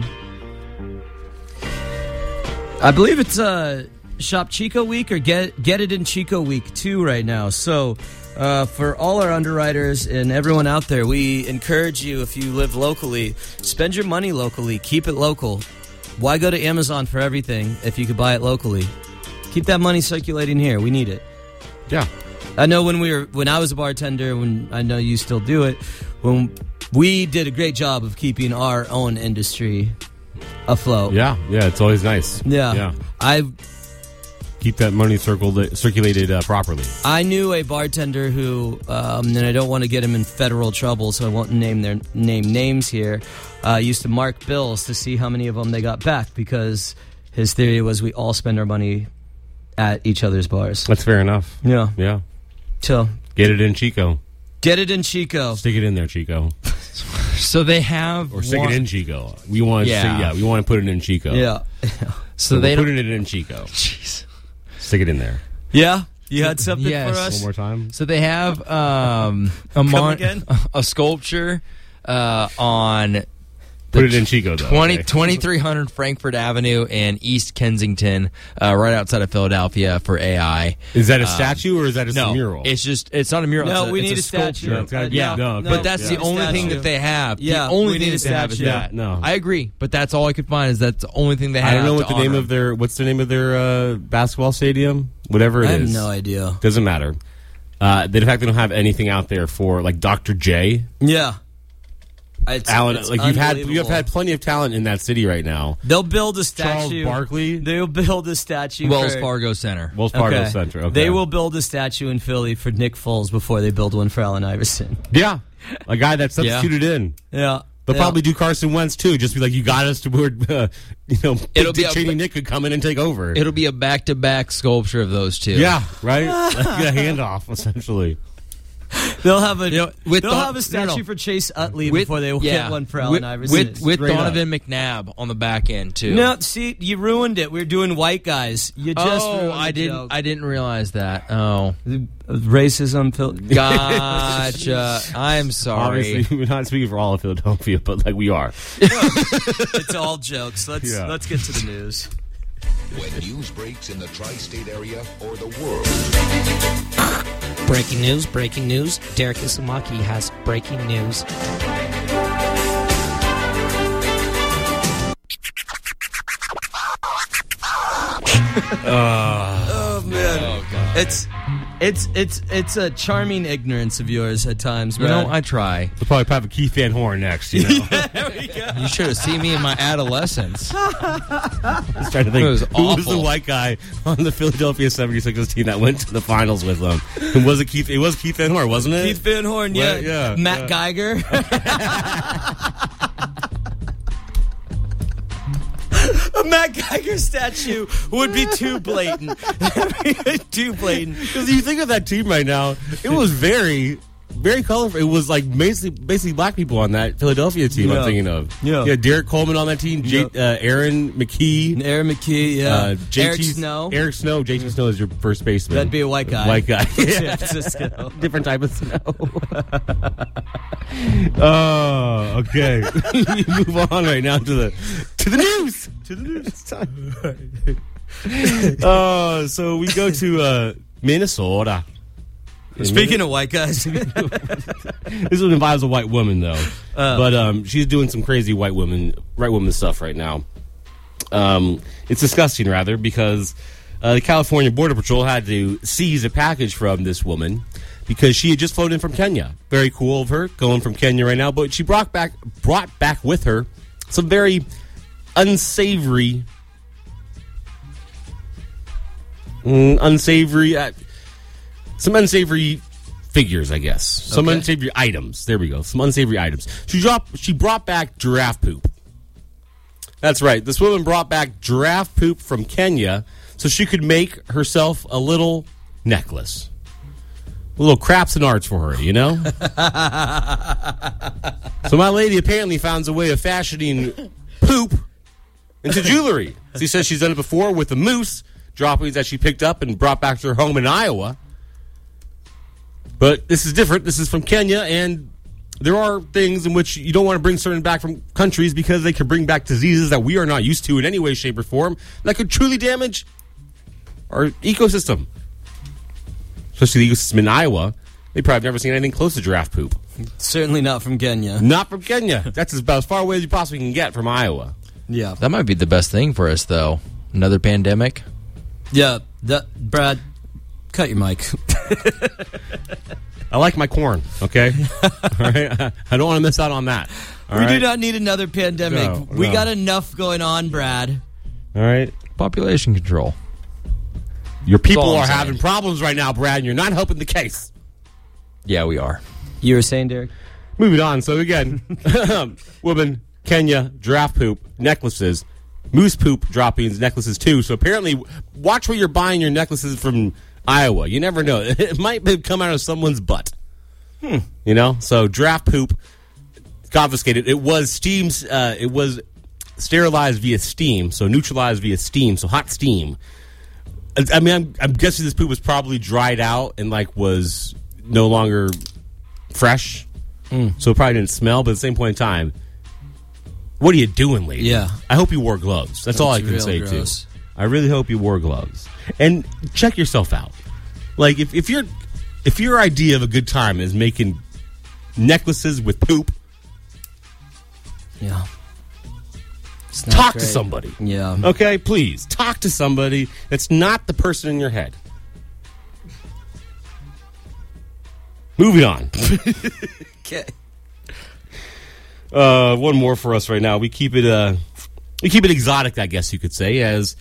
I believe it's uh, Shop Chico Week or Get Get It in Chico Week two right now. So uh, for all our underwriters and everyone out there, we encourage you, if you live locally, spend your money locally. Keep it local. Why go to Amazon for everything if you could buy it locally? Keep that money circulating here. We need it. Yeah. I know when we were when I was a bartender, when I know you still do it, when we did a great job of keeping our own industry afloat. Yeah. Yeah. It's always nice. Yeah. Yeah. I Keep that money circled, circulated uh, properly. I knew a bartender who, um, and I don't want to get him in federal trouble, so I won't name their name names here. Uh, used to mark bills to see how many of them they got back because his theory was we all spend our money at each other's bars. That's fair enough. Yeah. Yeah. So Get it in Chico. get it in Chico. Stick it in there, Chico. So they have Or stick one- it in Chico. We want to Yeah. yeah. yeah, we want to put it in Chico. Yeah. So So they we're don't. putting it in Chico. Jeez. Stick it in there. Yeah. You had something Yes. for us? One more time. So they have um, a mon- again? a sculpture uh, on Put it in Chico, though. twenty, okay? twenty-three hundred Frankfurt Avenue in East Kensington, uh, right outside of Philadelphia for A I. Is that a Um, statue or is that just no, a mural? it's just, it's not a mural. No, it's a, we it's need a a statue. sculpture. Yeah, it's gotta be- Yeah, no, but that's yeah. the only Statue. thing that they have. Yeah, the only we thing need that a they have is statue. that. No. I agree, but that's all I could find is that's the only thing they have. I don't know what to the name honor of their what's the name of their uh, basketball stadium, whatever it I have is. no idea. Doesn't matter. Uh, the fact they don't have anything out there for like Doctor J, Yeah. It's, Allen. it's Like you've had, you have unbelievable. had plenty of talent in that city right now. They'll build a Charles statue. Barkley, They'll build a statue. Wells for, Fargo Center. Wells Fargo Okay. Center. Okay. They will build a statue in Philly for Nick Foles before they build one for Allen Iverson. Yeah, a guy that's substituted in. Yeah. They'll yeah. probably do Carson Wentz too. Just be like, you got us to where, uh, you know, It'll Dick be a- Cheney Nick could come in and take over. It'll be a back-to-back sculpture of those two. Yeah, right. Like a handoff essentially. They'll have a know, with they'll Don- have a statue no, no. for Chase Utley With- before they yeah. get one for Allen with, Iverson. With, with Straight up. Donovan McNabb on the back end too. No, see, you ruined it. We're doing white guys. You just oh, ruined I the didn't. joke. I didn't realize that. Oh, Racism. Phil- gotcha. I'm sorry. Obviously, we're not speaking for all of Philadelphia, but like we are. It's all jokes. Let's Yeah. let's get to the news. When news breaks in the tri-state area or the world. Breaking news, breaking news. Derek Isumaki has breaking news. Oh man, it's it's it's it's a charming ignorance of yours at times, You Brad. know, I try. We'll probably have a Keith Van Horn next. You know, You should have seen me in my adolescence. just trying to think It was who was the awful. white guy on the Philadelphia seventy-sixers team that went to the finals with them. And was it Keith? It was Keith Van Horn, wasn't it? Keith Van Horn, yeah, Well, yeah, Matt yeah. Geiger. A Matt Geiger statue would be too blatant. Too blatant. Because you think of that team right now, it was very, very colorful. It was like basically, basically black people on that Philadelphia team. Yeah. I'm thinking of. Yeah. yeah. Derek Coleman on that team. J, Yeah. uh, Aaron McKee. Aaron McKee, yeah. Uh, J T Eric Snow. Eric Snow. J T Snow is your first baseman. That'd be a white guy. White guy. San Francisco. Different type of snow. Oh, okay. You move on right now to the to the news. To the news. It's time. Uh, so we go to uh, Minnesota. Speaking of white guys, This one involves a white woman, though. but um, she's doing some crazy white woman, right woman stuff right now. Um, it's disgusting, rather, because uh, the California Border Patrol had to seize a package from this woman because she had just flown in from Kenya. Very cool of her, going from Kenya right now. But she brought back brought back with her some very unsavory, mm, unsavory. Uh, Some unsavory figures, I guess. Some Okay. unsavory items. There we go. Some unsavory items. She dropped. She brought back giraffe poop. That's right. This woman brought back giraffe poop from Kenya so she could make herself a little necklace. A little craps and arts for her, you know? So my lady apparently found a way of fashioning poop into jewelry. She says she's done it before with the moose droppings that she picked up and brought back to her home in Iowa. But this is different. This is from Kenya, and there are things in which you don't want to bring certain back from countries because they could bring back diseases that we are not used to in any way, shape, or form that could truly damage our ecosystem. Especially the ecosystem in Iowa. They probably have never seen anything close to giraffe poop. certainly not from Kenya. Not from Kenya. That's about as far away as you possibly can get from Iowa. Yeah, That might be the best thing for us, though. Another pandemic. yeah. That, Brad, cut your mic. I like my corn, okay? All right? I don't want to miss out on that. All we right? do not need another pandemic. No, we no. got enough going on, Brad. All right? Population control. Your people all I'm are saying. having problems right now, Brad, and you're not helping the case. Yeah, we are. You were saying, Derek? Moving on. So, again, woman, Kenya, giraffe poop, necklaces, moose poop droppings, necklaces, too. So, apparently, watch where you're buying your necklaces from Iowa. You never know. It might have come out of someone's butt. Hmm. You know? So, giraffe poop confiscated. It was steams. Uh, it was sterilized via steam, so neutralized via steam, so hot steam. I mean, I'm, I'm guessing this poop was probably dried out and, like, was no longer fresh. So it probably didn't smell, but at the same point in time, what are you doing, lady? Yeah. I hope you wore gloves. That's all I That's can real say, gross. too. I really hope you wore gloves. And check yourself out. Like, if, if, you're, if your idea of a good time is making necklaces with poop, Yeah. It's not talk to great. somebody. Yeah. Okay, please. Talk to somebody that's not the person in your head. Moving on. Okay. Uh, one more for us right now. We keep it uh, we keep it exotic, I guess you could say, as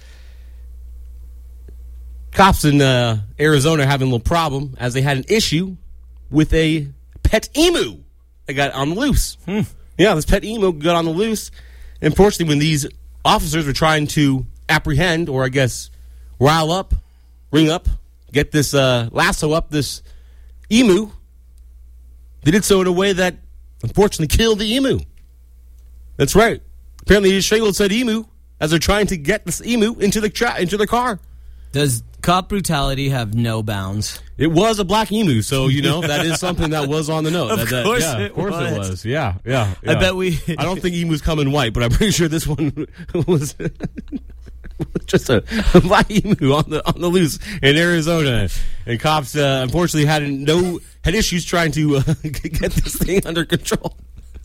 cops in uh, Arizona are having a little problem as they had an issue with a pet emu that got on the loose. Hmm. Yeah, this pet emu got on the loose. Unfortunately, when these officers were trying to apprehend, or I guess rile up, ring up, get this uh, lasso up this emu, they did so in a way that unfortunately killed the emu. That's right. Apparently, they strangled said emu as they're trying to get this emu into the tra- into the car. Does cop brutality have no bounds? It was a black emu, so you know that is something that was on the note. Of that, that, course yeah, it of course was. it was. Yeah, yeah, I yeah. bet we- I don't think emus come in white, but I'm pretty sure this one was just a, a black emu on the on the loose in Arizona, and cops uh, unfortunately had no had issues trying to uh, get this thing under control.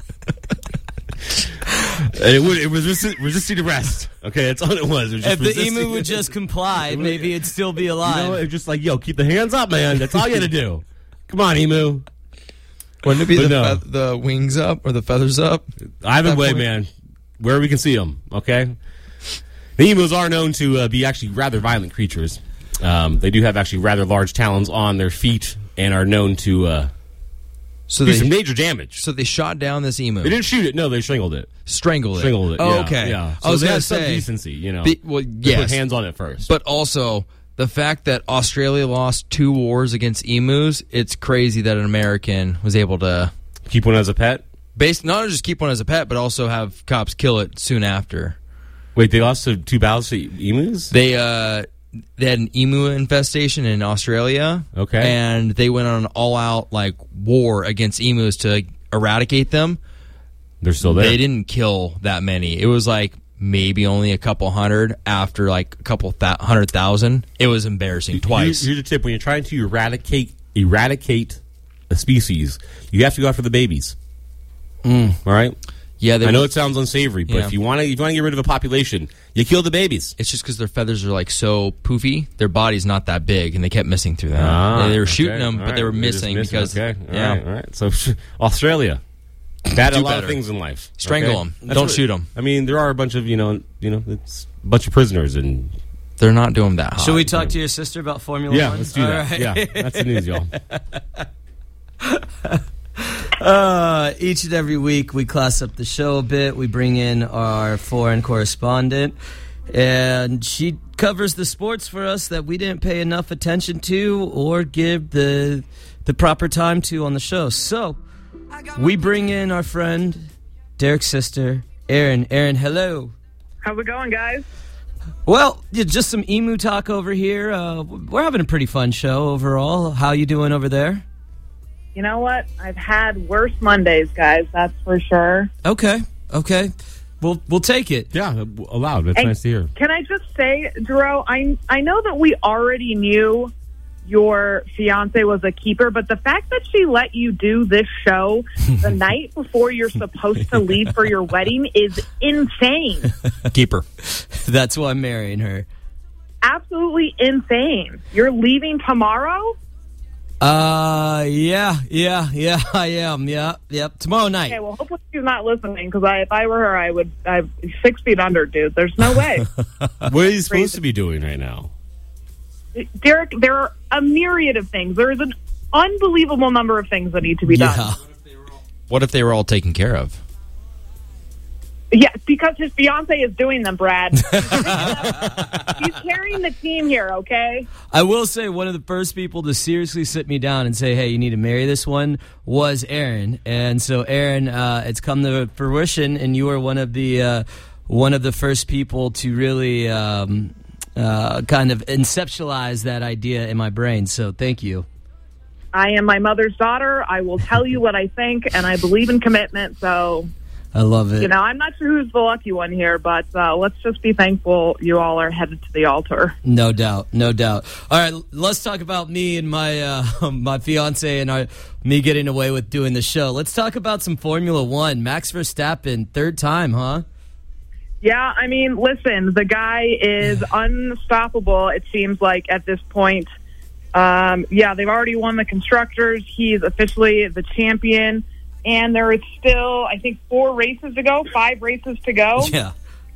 And it, would, it was resist, resisting arrest. Okay, that's all it was. It was just If the resisting- emu would just comply, maybe it'd still be You alive. know, it's just like, yo, keep the hands up, man. That's all you had to do. Come on, emu. Wouldn't it be But the, no. fe- the wings up or the feathers up? Either That way, point- man, where we can see them, okay? The emus are known to uh, be actually rather violent creatures. Um, they do have actually rather large talons on their feet and are known to uh, So do they some major damage. so they shot down this emu, They didn't shoot it. No, they strangled it. strangled it, Strangled it. Oh, yeah, okay. Yeah. I was so they gonna had some say, decency, you know. Be- well, They yes, put hands on it first. but also the fact that Australia lost two wars against emus. It's crazy that an American was able to, keep one as a pet. based not just keep one as a pet, but also have cops kill it soon after. Wait, they lost to two battles to emus? They uh they had an emu infestation in Australia. Okay. And they went on an all-out like war against emus to eradicate them. They're still there. They didn't kill that many. It was like maybe only a couple hundred after like a couple th- hundred thousand. It was embarrassing twice. Here's, here's a tip: when you're trying to eradicate eradicate a species, you have to go after the babies. Mm. All right. Yeah, they I know were- it sounds unsavory, but Yeah. if you want to, if you want to get rid of a population, you kill the babies. It's just because their feathers are like so poofy. Their body's not that big, and they kept missing through that. Ah, they, they were okay. shooting them, All but they right. were They're just missing, missing. because Okay. All yeah, right. All right. So Australia, bad at Do a lot better. of things in life. Strangle okay? 'em. That's Don't what- shoot 'em. I mean, there are a bunch of you know, you know, it's a bunch of prisoners and they're not doing that hot. Should we talk to your sister about Formula yeah, One? let's do All that. right. Yeah, that's the news, y'all. Uh, each and every week, we class up the show a bit. We bring in our foreign correspondent, and she covers the sports for us that we didn't pay enough attention to or give the the proper time to on the show. So, we bring in our friend, Derek's sister, Erin. Erin, hello. How's it going, guys? Well, yeah, just some emu talk over here. Uh, we're having a pretty fun show overall. How you doing over there? You know what? I've had worse Mondays, guys. That's for sure. Okay, okay. We'll we'll take it. Yeah, allowed. That's And nice to hear. Can I just say, Dero, I I know that we already knew your fiance was a keeper, but the fact that she let you do this show the night before you're supposed to leave for your wedding is insane. keeper? That's why I'm marrying her. Absolutely insane. You're leaving tomorrow? Uh, yeah, yeah, yeah, I am. Yeah, yep. Tomorrow night. Okay, well, hopefully she's not listening, because I, if I were her, I would. I'm six feet under, dude. There's no way. What are you supposed to be doing right now? Derek, there are a myriad of things. There is an unbelievable number of things that need to be done. Yeah. What if they were all taken care of? Yeah, because his fiance is doing them, Brad. He's carrying the team here, okay? I will say one of the first people to seriously sit me down and say, hey, you need to marry this one was Erin. And so, Erin, uh, it's come to fruition, and you are one of the uh, one of the first people to really um, uh, kind of conceptualize that idea in my brain. So thank you. I am my mother's daughter. I will tell you what I think, and I believe in commitment, so I love it. You know, I'm not sure who's the lucky one here, but uh, let's just be thankful you all are headed to the altar. No doubt, no doubt. All right, let's talk about me and my uh, my fiance and our, me getting away with doing the show. Let's talk about some Formula One. Max Verstappen, third time, huh? Yeah, I mean, listen, the guy is unstoppable, it seems like, at this point. Um, yeah, they've already won the Constructors. He's officially the champion. And there is still, I think, four races to go, five races to go. Yeah.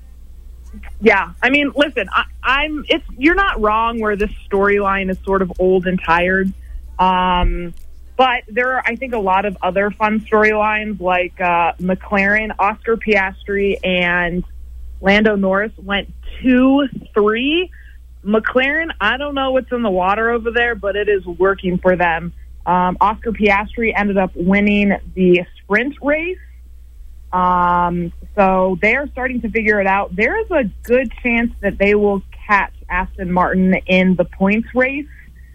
Yeah. I mean, listen, I, I'm. It's you're not wrong where this storyline is sort of old and tired. Um, but there are, I think, a lot of other fun storylines like uh, McLaren, Oscar Piastri, and Lando Norris went two three. McLaren, I don't know what's in the water over there, but it is working for them. Um, Oscar Piastri ended up winning the sprint race. Um, so they are starting to figure it out. There is a good chance that they will catch Aston Martin in the points race.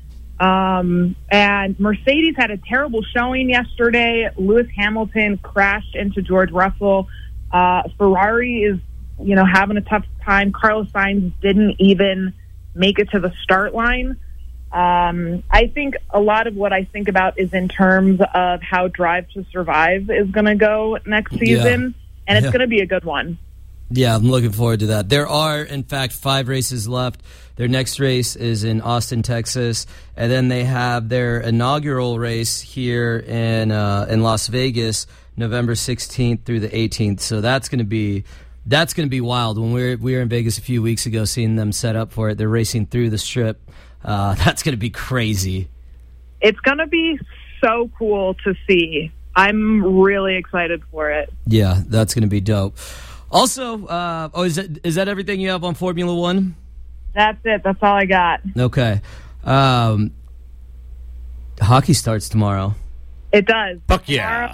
Um, and Mercedes had a terrible showing yesterday. Lewis Hamilton crashed into George Russell. Uh, Ferrari is, you know, having a tough time. Carlos Sainz didn't even make it to the start line. Um, I think a lot of what I think about is in terms of how Drive to Survive is going to go next season, yeah. and it's yeah. going to be a good one. Yeah, I'm looking forward to that. There are, in fact, five races left. Their next race is in Austin, Texas, and then they have their inaugural race here in uh, in Las Vegas, November sixteenth through the eighteenth. So that's going to be that's going to be wild. When we were we were in Vegas a few weeks ago, seeing them set up for it, they're racing through the Strip. Uh, that's going to be crazy. It's going to be so cool to see. I'm really excited for it. Yeah, that's going to be dope. Also, uh, oh, is that, is that everything you have on Formula One? That's it. That's all I got. Okay. Um, hockey starts tomorrow. It does. Fuck yeah.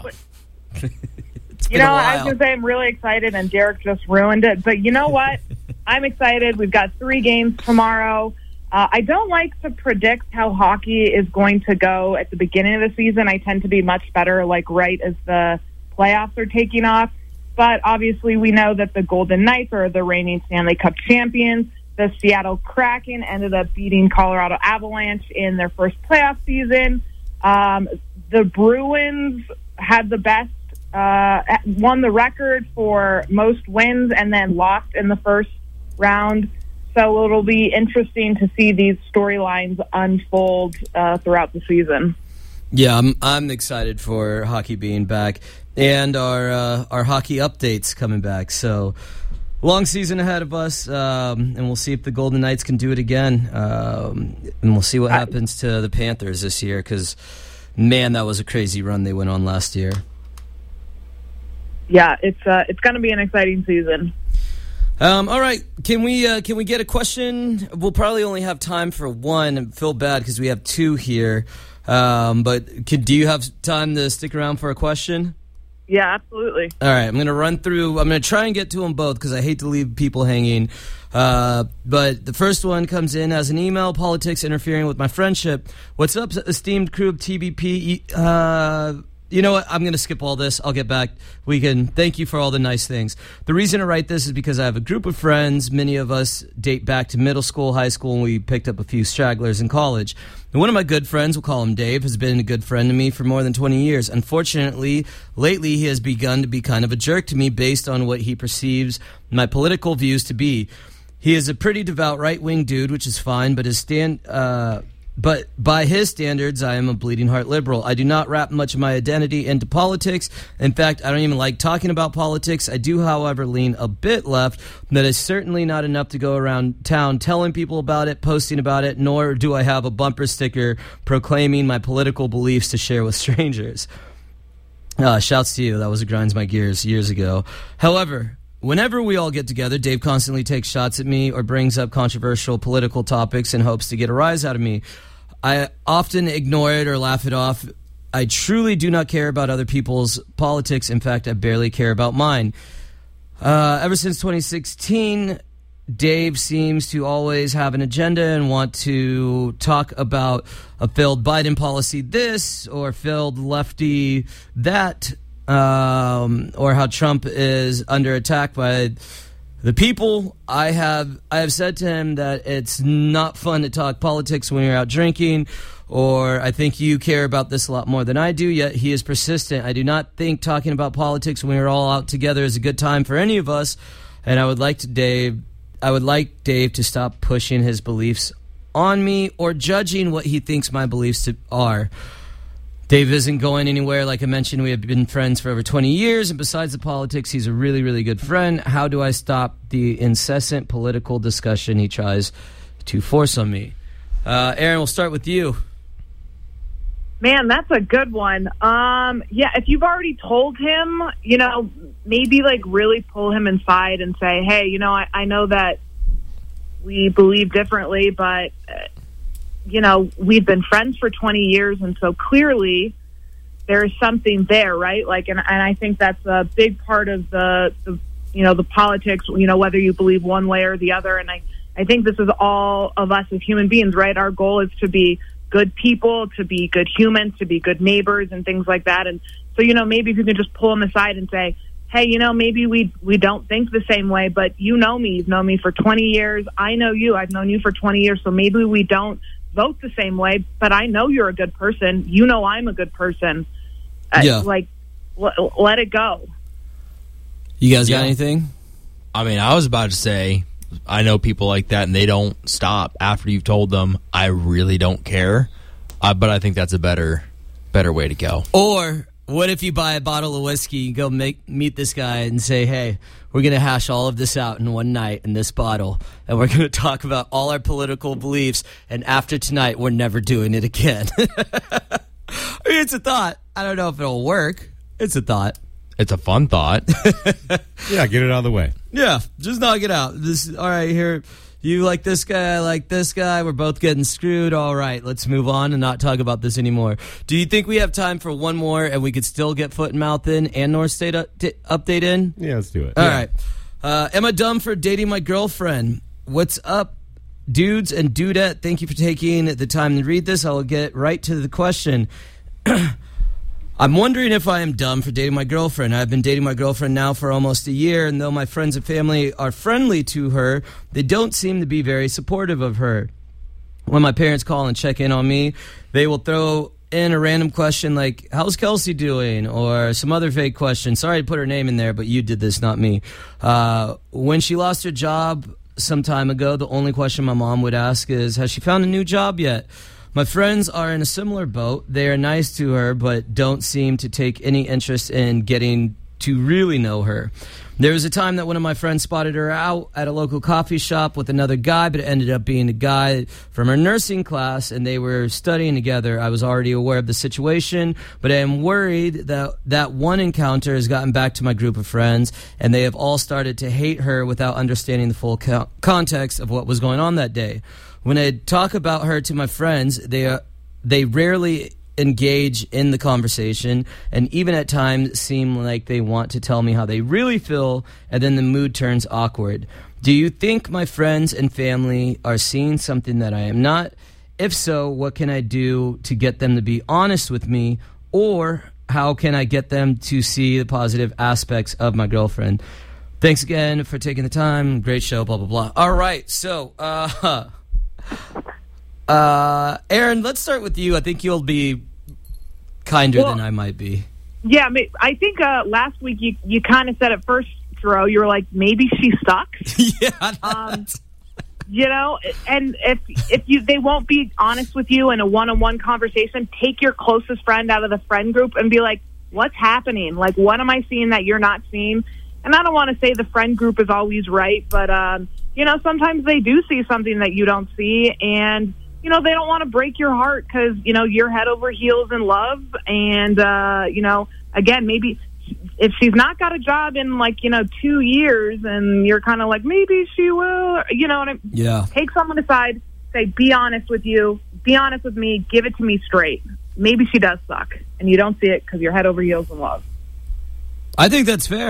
You know, I was going to say I'm really excited, and Derek just ruined it. But you know what? I'm excited. We've got three games tomorrow. Uh, I don't like to predict how hockey is going to go at the beginning of the season. I tend to be much better, like, right as the playoffs are taking off. But obviously we know that the Golden Knights are the reigning Stanley Cup champions. The Seattle Kraken ended up beating Colorado Avalanche in their first playoff season. Um, the Bruins had the best, uh, won the record for most wins and then lost in the first round. So it'll be interesting to see these storylines unfold uh, throughout the season. Yeah, I'm I'm excited for hockey being back and our uh, our hockey updates coming back. So long season ahead of us, um, and we'll see if the Golden Knights can do it again. Um, and we'll see what happens to the Panthers this year because, man, that was a crazy run they went on last year. Yeah, it's uh, it's going to be an exciting season. Um, all right, can we uh, can we get a question? We'll probably only have time for one. I feel bad because we have two here. Um, but could, do you have time to stick around for a question? Yeah, absolutely. All right, I'm going to run through. I'm going to try and get to them both because I hate to leave people hanging. Uh, but the first one comes in as an email, politics interfering with my friendship. What's up, esteemed crew of T B P? Uh... You know what? I'm going to skip all this. I'll get back. We can thank you for all the nice things. The reason I write this is because I have a group of friends. Many of us date back to middle school, high school, and we picked up a few stragglers in college. And one of my good friends, we'll call him Dave, has been a good friend to me for more than twenty years. Unfortunately, lately he has begun to be kind of a jerk to me based on what he perceives my political views to be. He is a pretty devout right-wing dude, which is fine, but his stand... Uh, But by his standards, I am a bleeding heart liberal. I do not wrap much of my identity into politics. In fact, I don't even like talking about politics. I do, however, lean a bit left. That is certainly not enough to go around town telling people about it, posting about it, nor do I have a bumper sticker proclaiming my political beliefs to share with strangers. Uh, shouts to you. That was a Grinds My Gears years ago. However... Whenever we all get together, Dave constantly takes shots at me or brings up controversial political topics in hopes to get a rise out of me. I often ignore it or laugh it off. I truly do not care about other people's politics. In fact, I barely care about mine. Uh, ever since twenty sixteen, Dave seems to always have an agenda and want to talk about a failed Biden policy this or failed lefty that. um, or how Trump is under attack by the people. I have I have said to him that it's not fun to talk politics when you're out drinking, or I think you care about this a lot more than I do, yet he is persistent. I do not think talking about politics when we're all out together is a good time for any of us, and I would like to Dave I would like Dave to stop pushing his beliefs on me or judging what he thinks my beliefs to, are. Dave isn't going anywhere. Like I mentioned, we have been friends for over twenty years, and besides the politics, he's a really, really good friend. How do I stop the incessant political discussion he tries to force on me? Uh, Aaron, we'll start with you. Man, that's a good one. Um, yeah, if you've already told him, you know, maybe like really pull him inside and say, hey, you know, I, I know that we believe differently, but, uh, you know, we've been friends for twenty years, and so clearly there is something there, right? Like, and, and I think that's a big part of the, the, you know, the politics, you know, whether you believe one way or the other. And I, I think this is all of us as human beings, right? Our goal is to be good people, to be good humans, to be good neighbors and things like that. And so, you know, maybe if you can just pull them aside and say, hey, you know, maybe we we don't think the same way, but you know me. You've known me for twenty years. I know you. I've known you for twenty years. So maybe we don't vote the same way, but I know you're a good person. You know I'm a good person. Yeah. Uh, like, l- let it go. You guys got Yeah. anything? I mean, I was about to say, I know people like that, and they don't stop after you've told them, I really don't care. Uh, but I think that's a better better way to go. Or what if you buy a bottle of whiskey, you go make, meet this guy and say, hey, we're going to hash all of this out in one night in this bottle, and we're going to talk about all our political beliefs, and after tonight, we're never doing it again. I mean, it's a thought. I don't know if it'll work. It's a thought. It's a fun thought. Yeah, get it out of the way. Yeah, just knock it out. This all right here. You like this guy, I like this guy. We're both getting screwed. All right, let's move on and not talk about this anymore. Do you think we have time for one more and we could still get foot and mouth in and North State up- t- update in? Yeah, let's do it. All Yeah. right. Uh, am I dumb for dating my girlfriend? What's up, dudes and dudette? Thank you for taking the time to read this. I will get right to the question. I'm wondering if I am dumb for dating my girlfriend. I've been dating my girlfriend now for almost a year, and though my friends and family are friendly to her, they don't seem to be very supportive of her. When my parents call and check in on me, they will throw in a random question like, how's Kelsey doing? Or some other vague question. Sorry to put her name in there, but you did this, not me. Uh, when she lost her job some time ago, the only question my mom would ask is, has she found a new job yet? My friends are in a similar boat. They are nice to her, but don't seem to take any interest in getting to really know her. There was a time that one of my friends spotted her out at a local coffee shop with another guy, but it ended up being a guy from her nursing class, and they were studying together. I was already aware of the situation, but I am worried that that one encounter has gotten back to my group of friends, and they have all started to hate her without understanding the full co- context of what was going on that day. When I talk about her to my friends, they are, they rarely engage in the conversation, and even at times seem like they want to tell me how they really feel, and then the mood turns awkward. Do you think my friends and family are seeing something that I am not? If so, what can I do to get them to be honest with me, or how can I get them to see the positive aspects of my girlfriend? Thanks again for taking the time. Great show, blah, blah, blah. All right, so... uh Uh, Aaron, let's start with you. I think you'll be kinder Well, than I might be. Yeah, ma- I think uh, last week you, you kind of said at first, Drew, you were like, maybe she sucks. yeah. Um, you know, and if if you they won't be honest with you in a one-on-one conversation, take your closest friend out of the friend group and be like, what's happening? Like, what am I seeing that you're not seeing? And I don't want to say the friend group is always right, but, um, you know, sometimes they do see something that you don't see, and you know, they don't want to break your heart because, you know, you're head over heels in love. And, uh, you know, again, maybe if she's not got a job in like, you know, two years and you're kind of like, maybe she will, you know what I mean? Yeah. Take someone aside, say, be honest with you, be honest with me, give it to me straight. Maybe she does suck and you don't see it because you're head over heels in love. I think that's fair.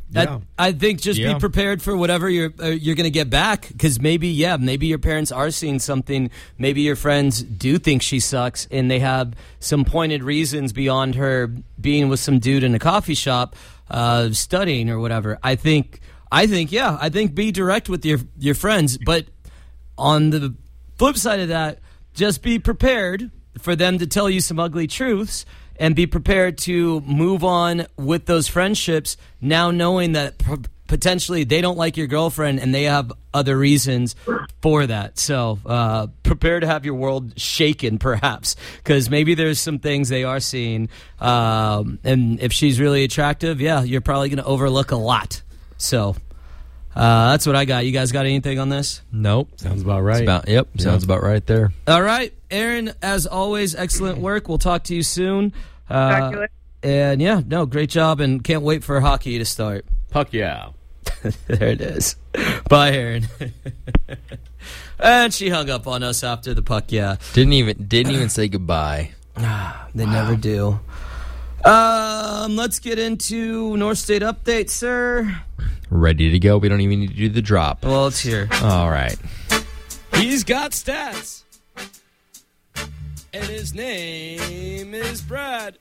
That, Yeah. I think just Yeah. be prepared for whatever you're uh, you're going to get back, because maybe yeah maybe your parents are seeing something. Maybe your friends do think she sucks, and they have some pointed reasons beyond her being with some dude in a coffee shop uh, studying or whatever. I think I think yeah I think be direct with your your friends, but on the flip side of that, just be prepared for them to tell you some ugly truths. And be prepared to move on with those friendships now knowing that p- potentially they don't like your girlfriend and they have other reasons for that. So uh, prepare to have your world shaken, perhaps, because maybe there's some things they are seeing. Um, and if she's really attractive, yeah, you're probably going to overlook a lot. So uh, that's what I got. You guys got anything on this? Nope. Sounds about right. It's about, yep, sounds about right there. All right. Aaron, as always, excellent work. We'll talk to you soon. Uh, and yeah, no, great job, and can't wait for hockey to start. Puck yeah. There it is. Bye, Aaron. And she hung up on us after the puck, yeah. Didn't even didn't even say goodbye. They never do. Um, let's get into North State update, sir. Ready to go. We don't even need to do the drop. Well, it's here. All right. He's got stats. And his name is Brad.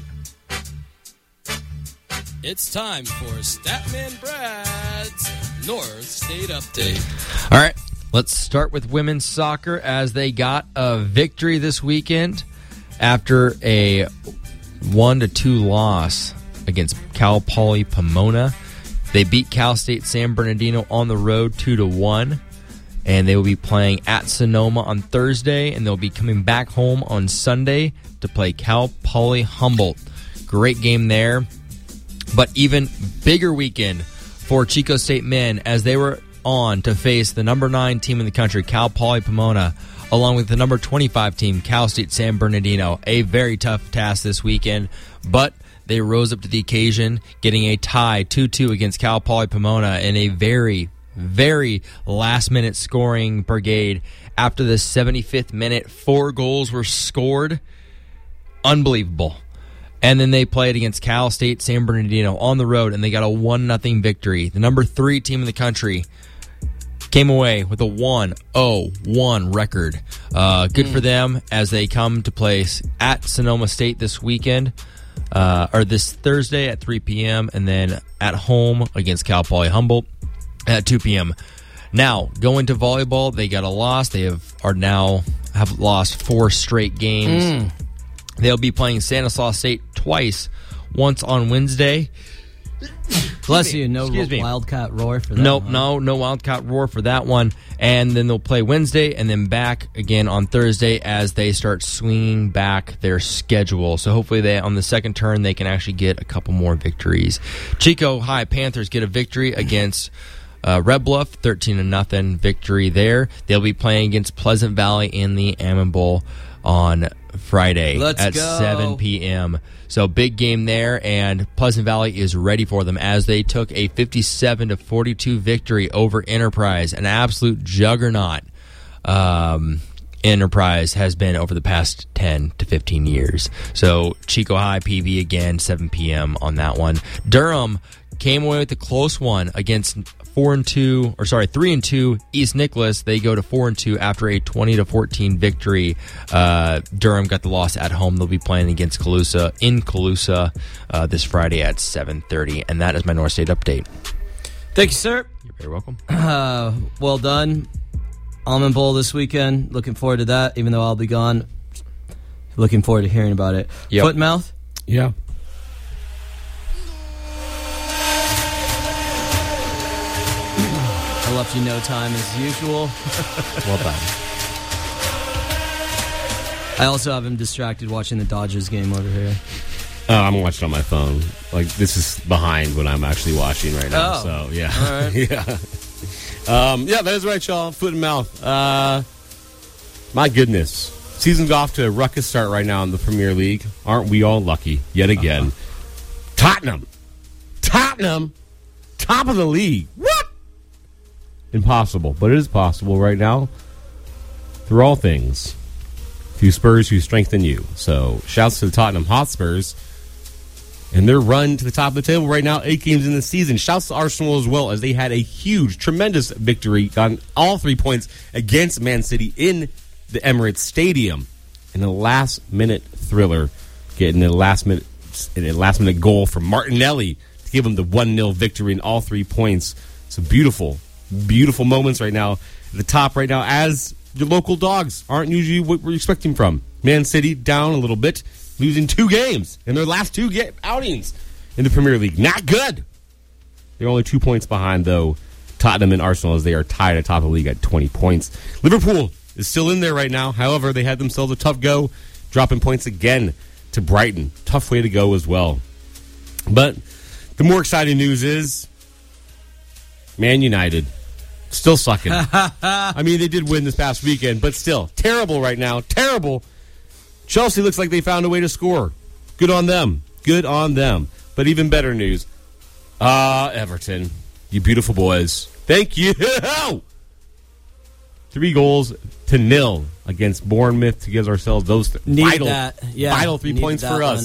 It's time for Statman Brad's North State Update. All right. Let's start with women's soccer as they got a victory this weekend after a one to two loss against Cal Poly Pomona. They beat Cal State San Bernardino on the road two to one. And they will be playing at Sonoma on Thursday, and they'll be coming back home on Sunday to play Cal Poly Humboldt. Great game there. But even bigger weekend for Chico State men as they were on to face the number nine team in the country, Cal Poly Pomona, along with the number twenty-five team, Cal State San Bernardino. A very tough task this weekend, but they rose up to the occasion, getting a tie two two against Cal Poly Pomona in a very Very last-minute scoring brigade. After the seventy-fifth minute, four goals were scored. Unbelievable. And then they played against Cal State San Bernardino on the road, and they got a one nothing victory. The number three team in the country came away with a one oh one record. Uh, good mm. for them as they come to play at Sonoma State this weekend, uh, or this Thursday at three p.m., and then at home against Cal Poly Humboldt at two p.m. Now, going to volleyball, they got a loss. They have are now have lost four straight games. Mm. They'll be playing Stanislaus State twice, once on Wednesday. Bless you, no Excuse me. Wildcat roar for that Nope, one. no, no Wildcat roar for that one. And then they'll play Wednesday and then back again on Thursday as they start swinging back their schedule. So hopefully they on the second turn they can actually get a couple more victories. Chico High Panthers get a victory against Uh, Red Bluff, thirteen to nothing victory there. They'll be playing against Pleasant Valley in the Ammon Bowl on Friday Let's at go. seven p.m. So big game there, and Pleasant Valley is ready for them as they took a fifty-seven to forty-two victory over Enterprise, an absolute juggernaut. Um, Enterprise has been over the past ten to fifteen years. So Chico High P V again, seven p.m. on that one. Durham came away with a close one against four and two, or sorry, three and two East Nicholas. They go to four and two after a twenty to fourteen victory. Uh, Durham got the loss at home. They'll be playing against Colusa in Colusa uh, this Friday at seven thirty, and that is my North State update. Thank you, sir. You're very welcome. Uh, well done. Almond Bowl this weekend. Looking forward to that, even though I'll be gone. Looking forward to hearing about it. Yep. Foot and mouth? Yeah. I left you no time as usual. Well done. I also have him distracted watching the Dodgers game over here. Oh, I'm watching on my phone. Like, this is behind what I'm actually watching right now. Oh. So, yeah. All right. yeah. Um, yeah, that is right, y'all. Foot and mouth. Uh, my goodness. Season's off to a ruckus start right now in the Premier League. Aren't we all lucky yet again? Uh-huh. Tottenham. Tottenham. Top of the league. What? Impossible. But it is possible right now. Through all things. Few Spurs who strengthen you. So, shouts to the Tottenham Hotspurs. and their run to the top of the table right now, eight games in the season. Shouts to Arsenal as well, as they had a huge, tremendous victory on all three points against Man City in the Emirates Stadium. In a last-minute thriller, getting a last-minute a last-minute goal from Martinelli to give them the one nil victory in all three points. Some beautiful, beautiful moments right now at the top right now, as your local dogs aren't usually what we're expecting from. Man City down a little bit, losing two games in their last two ga- outings in the Premier League. Not good. They're only two points behind, though, Tottenham and Arsenal, as they are tied atop the league at twenty points. Liverpool is still in there right now. However, they had themselves a tough go, dropping points again to Brighton. Tough way to go as well. But the more exciting news is Man United still sucking. I mean, they did win this past weekend, but still terrible right now. Terrible. Chelsea looks like they found a way to score. Good on them. Good on them. But even better news. Ah, uh, Everton, you beautiful boys. Thank you. Three goals to nil against Bournemouth to give ourselves those th- Need vital, that. Yeah, vital three points for us.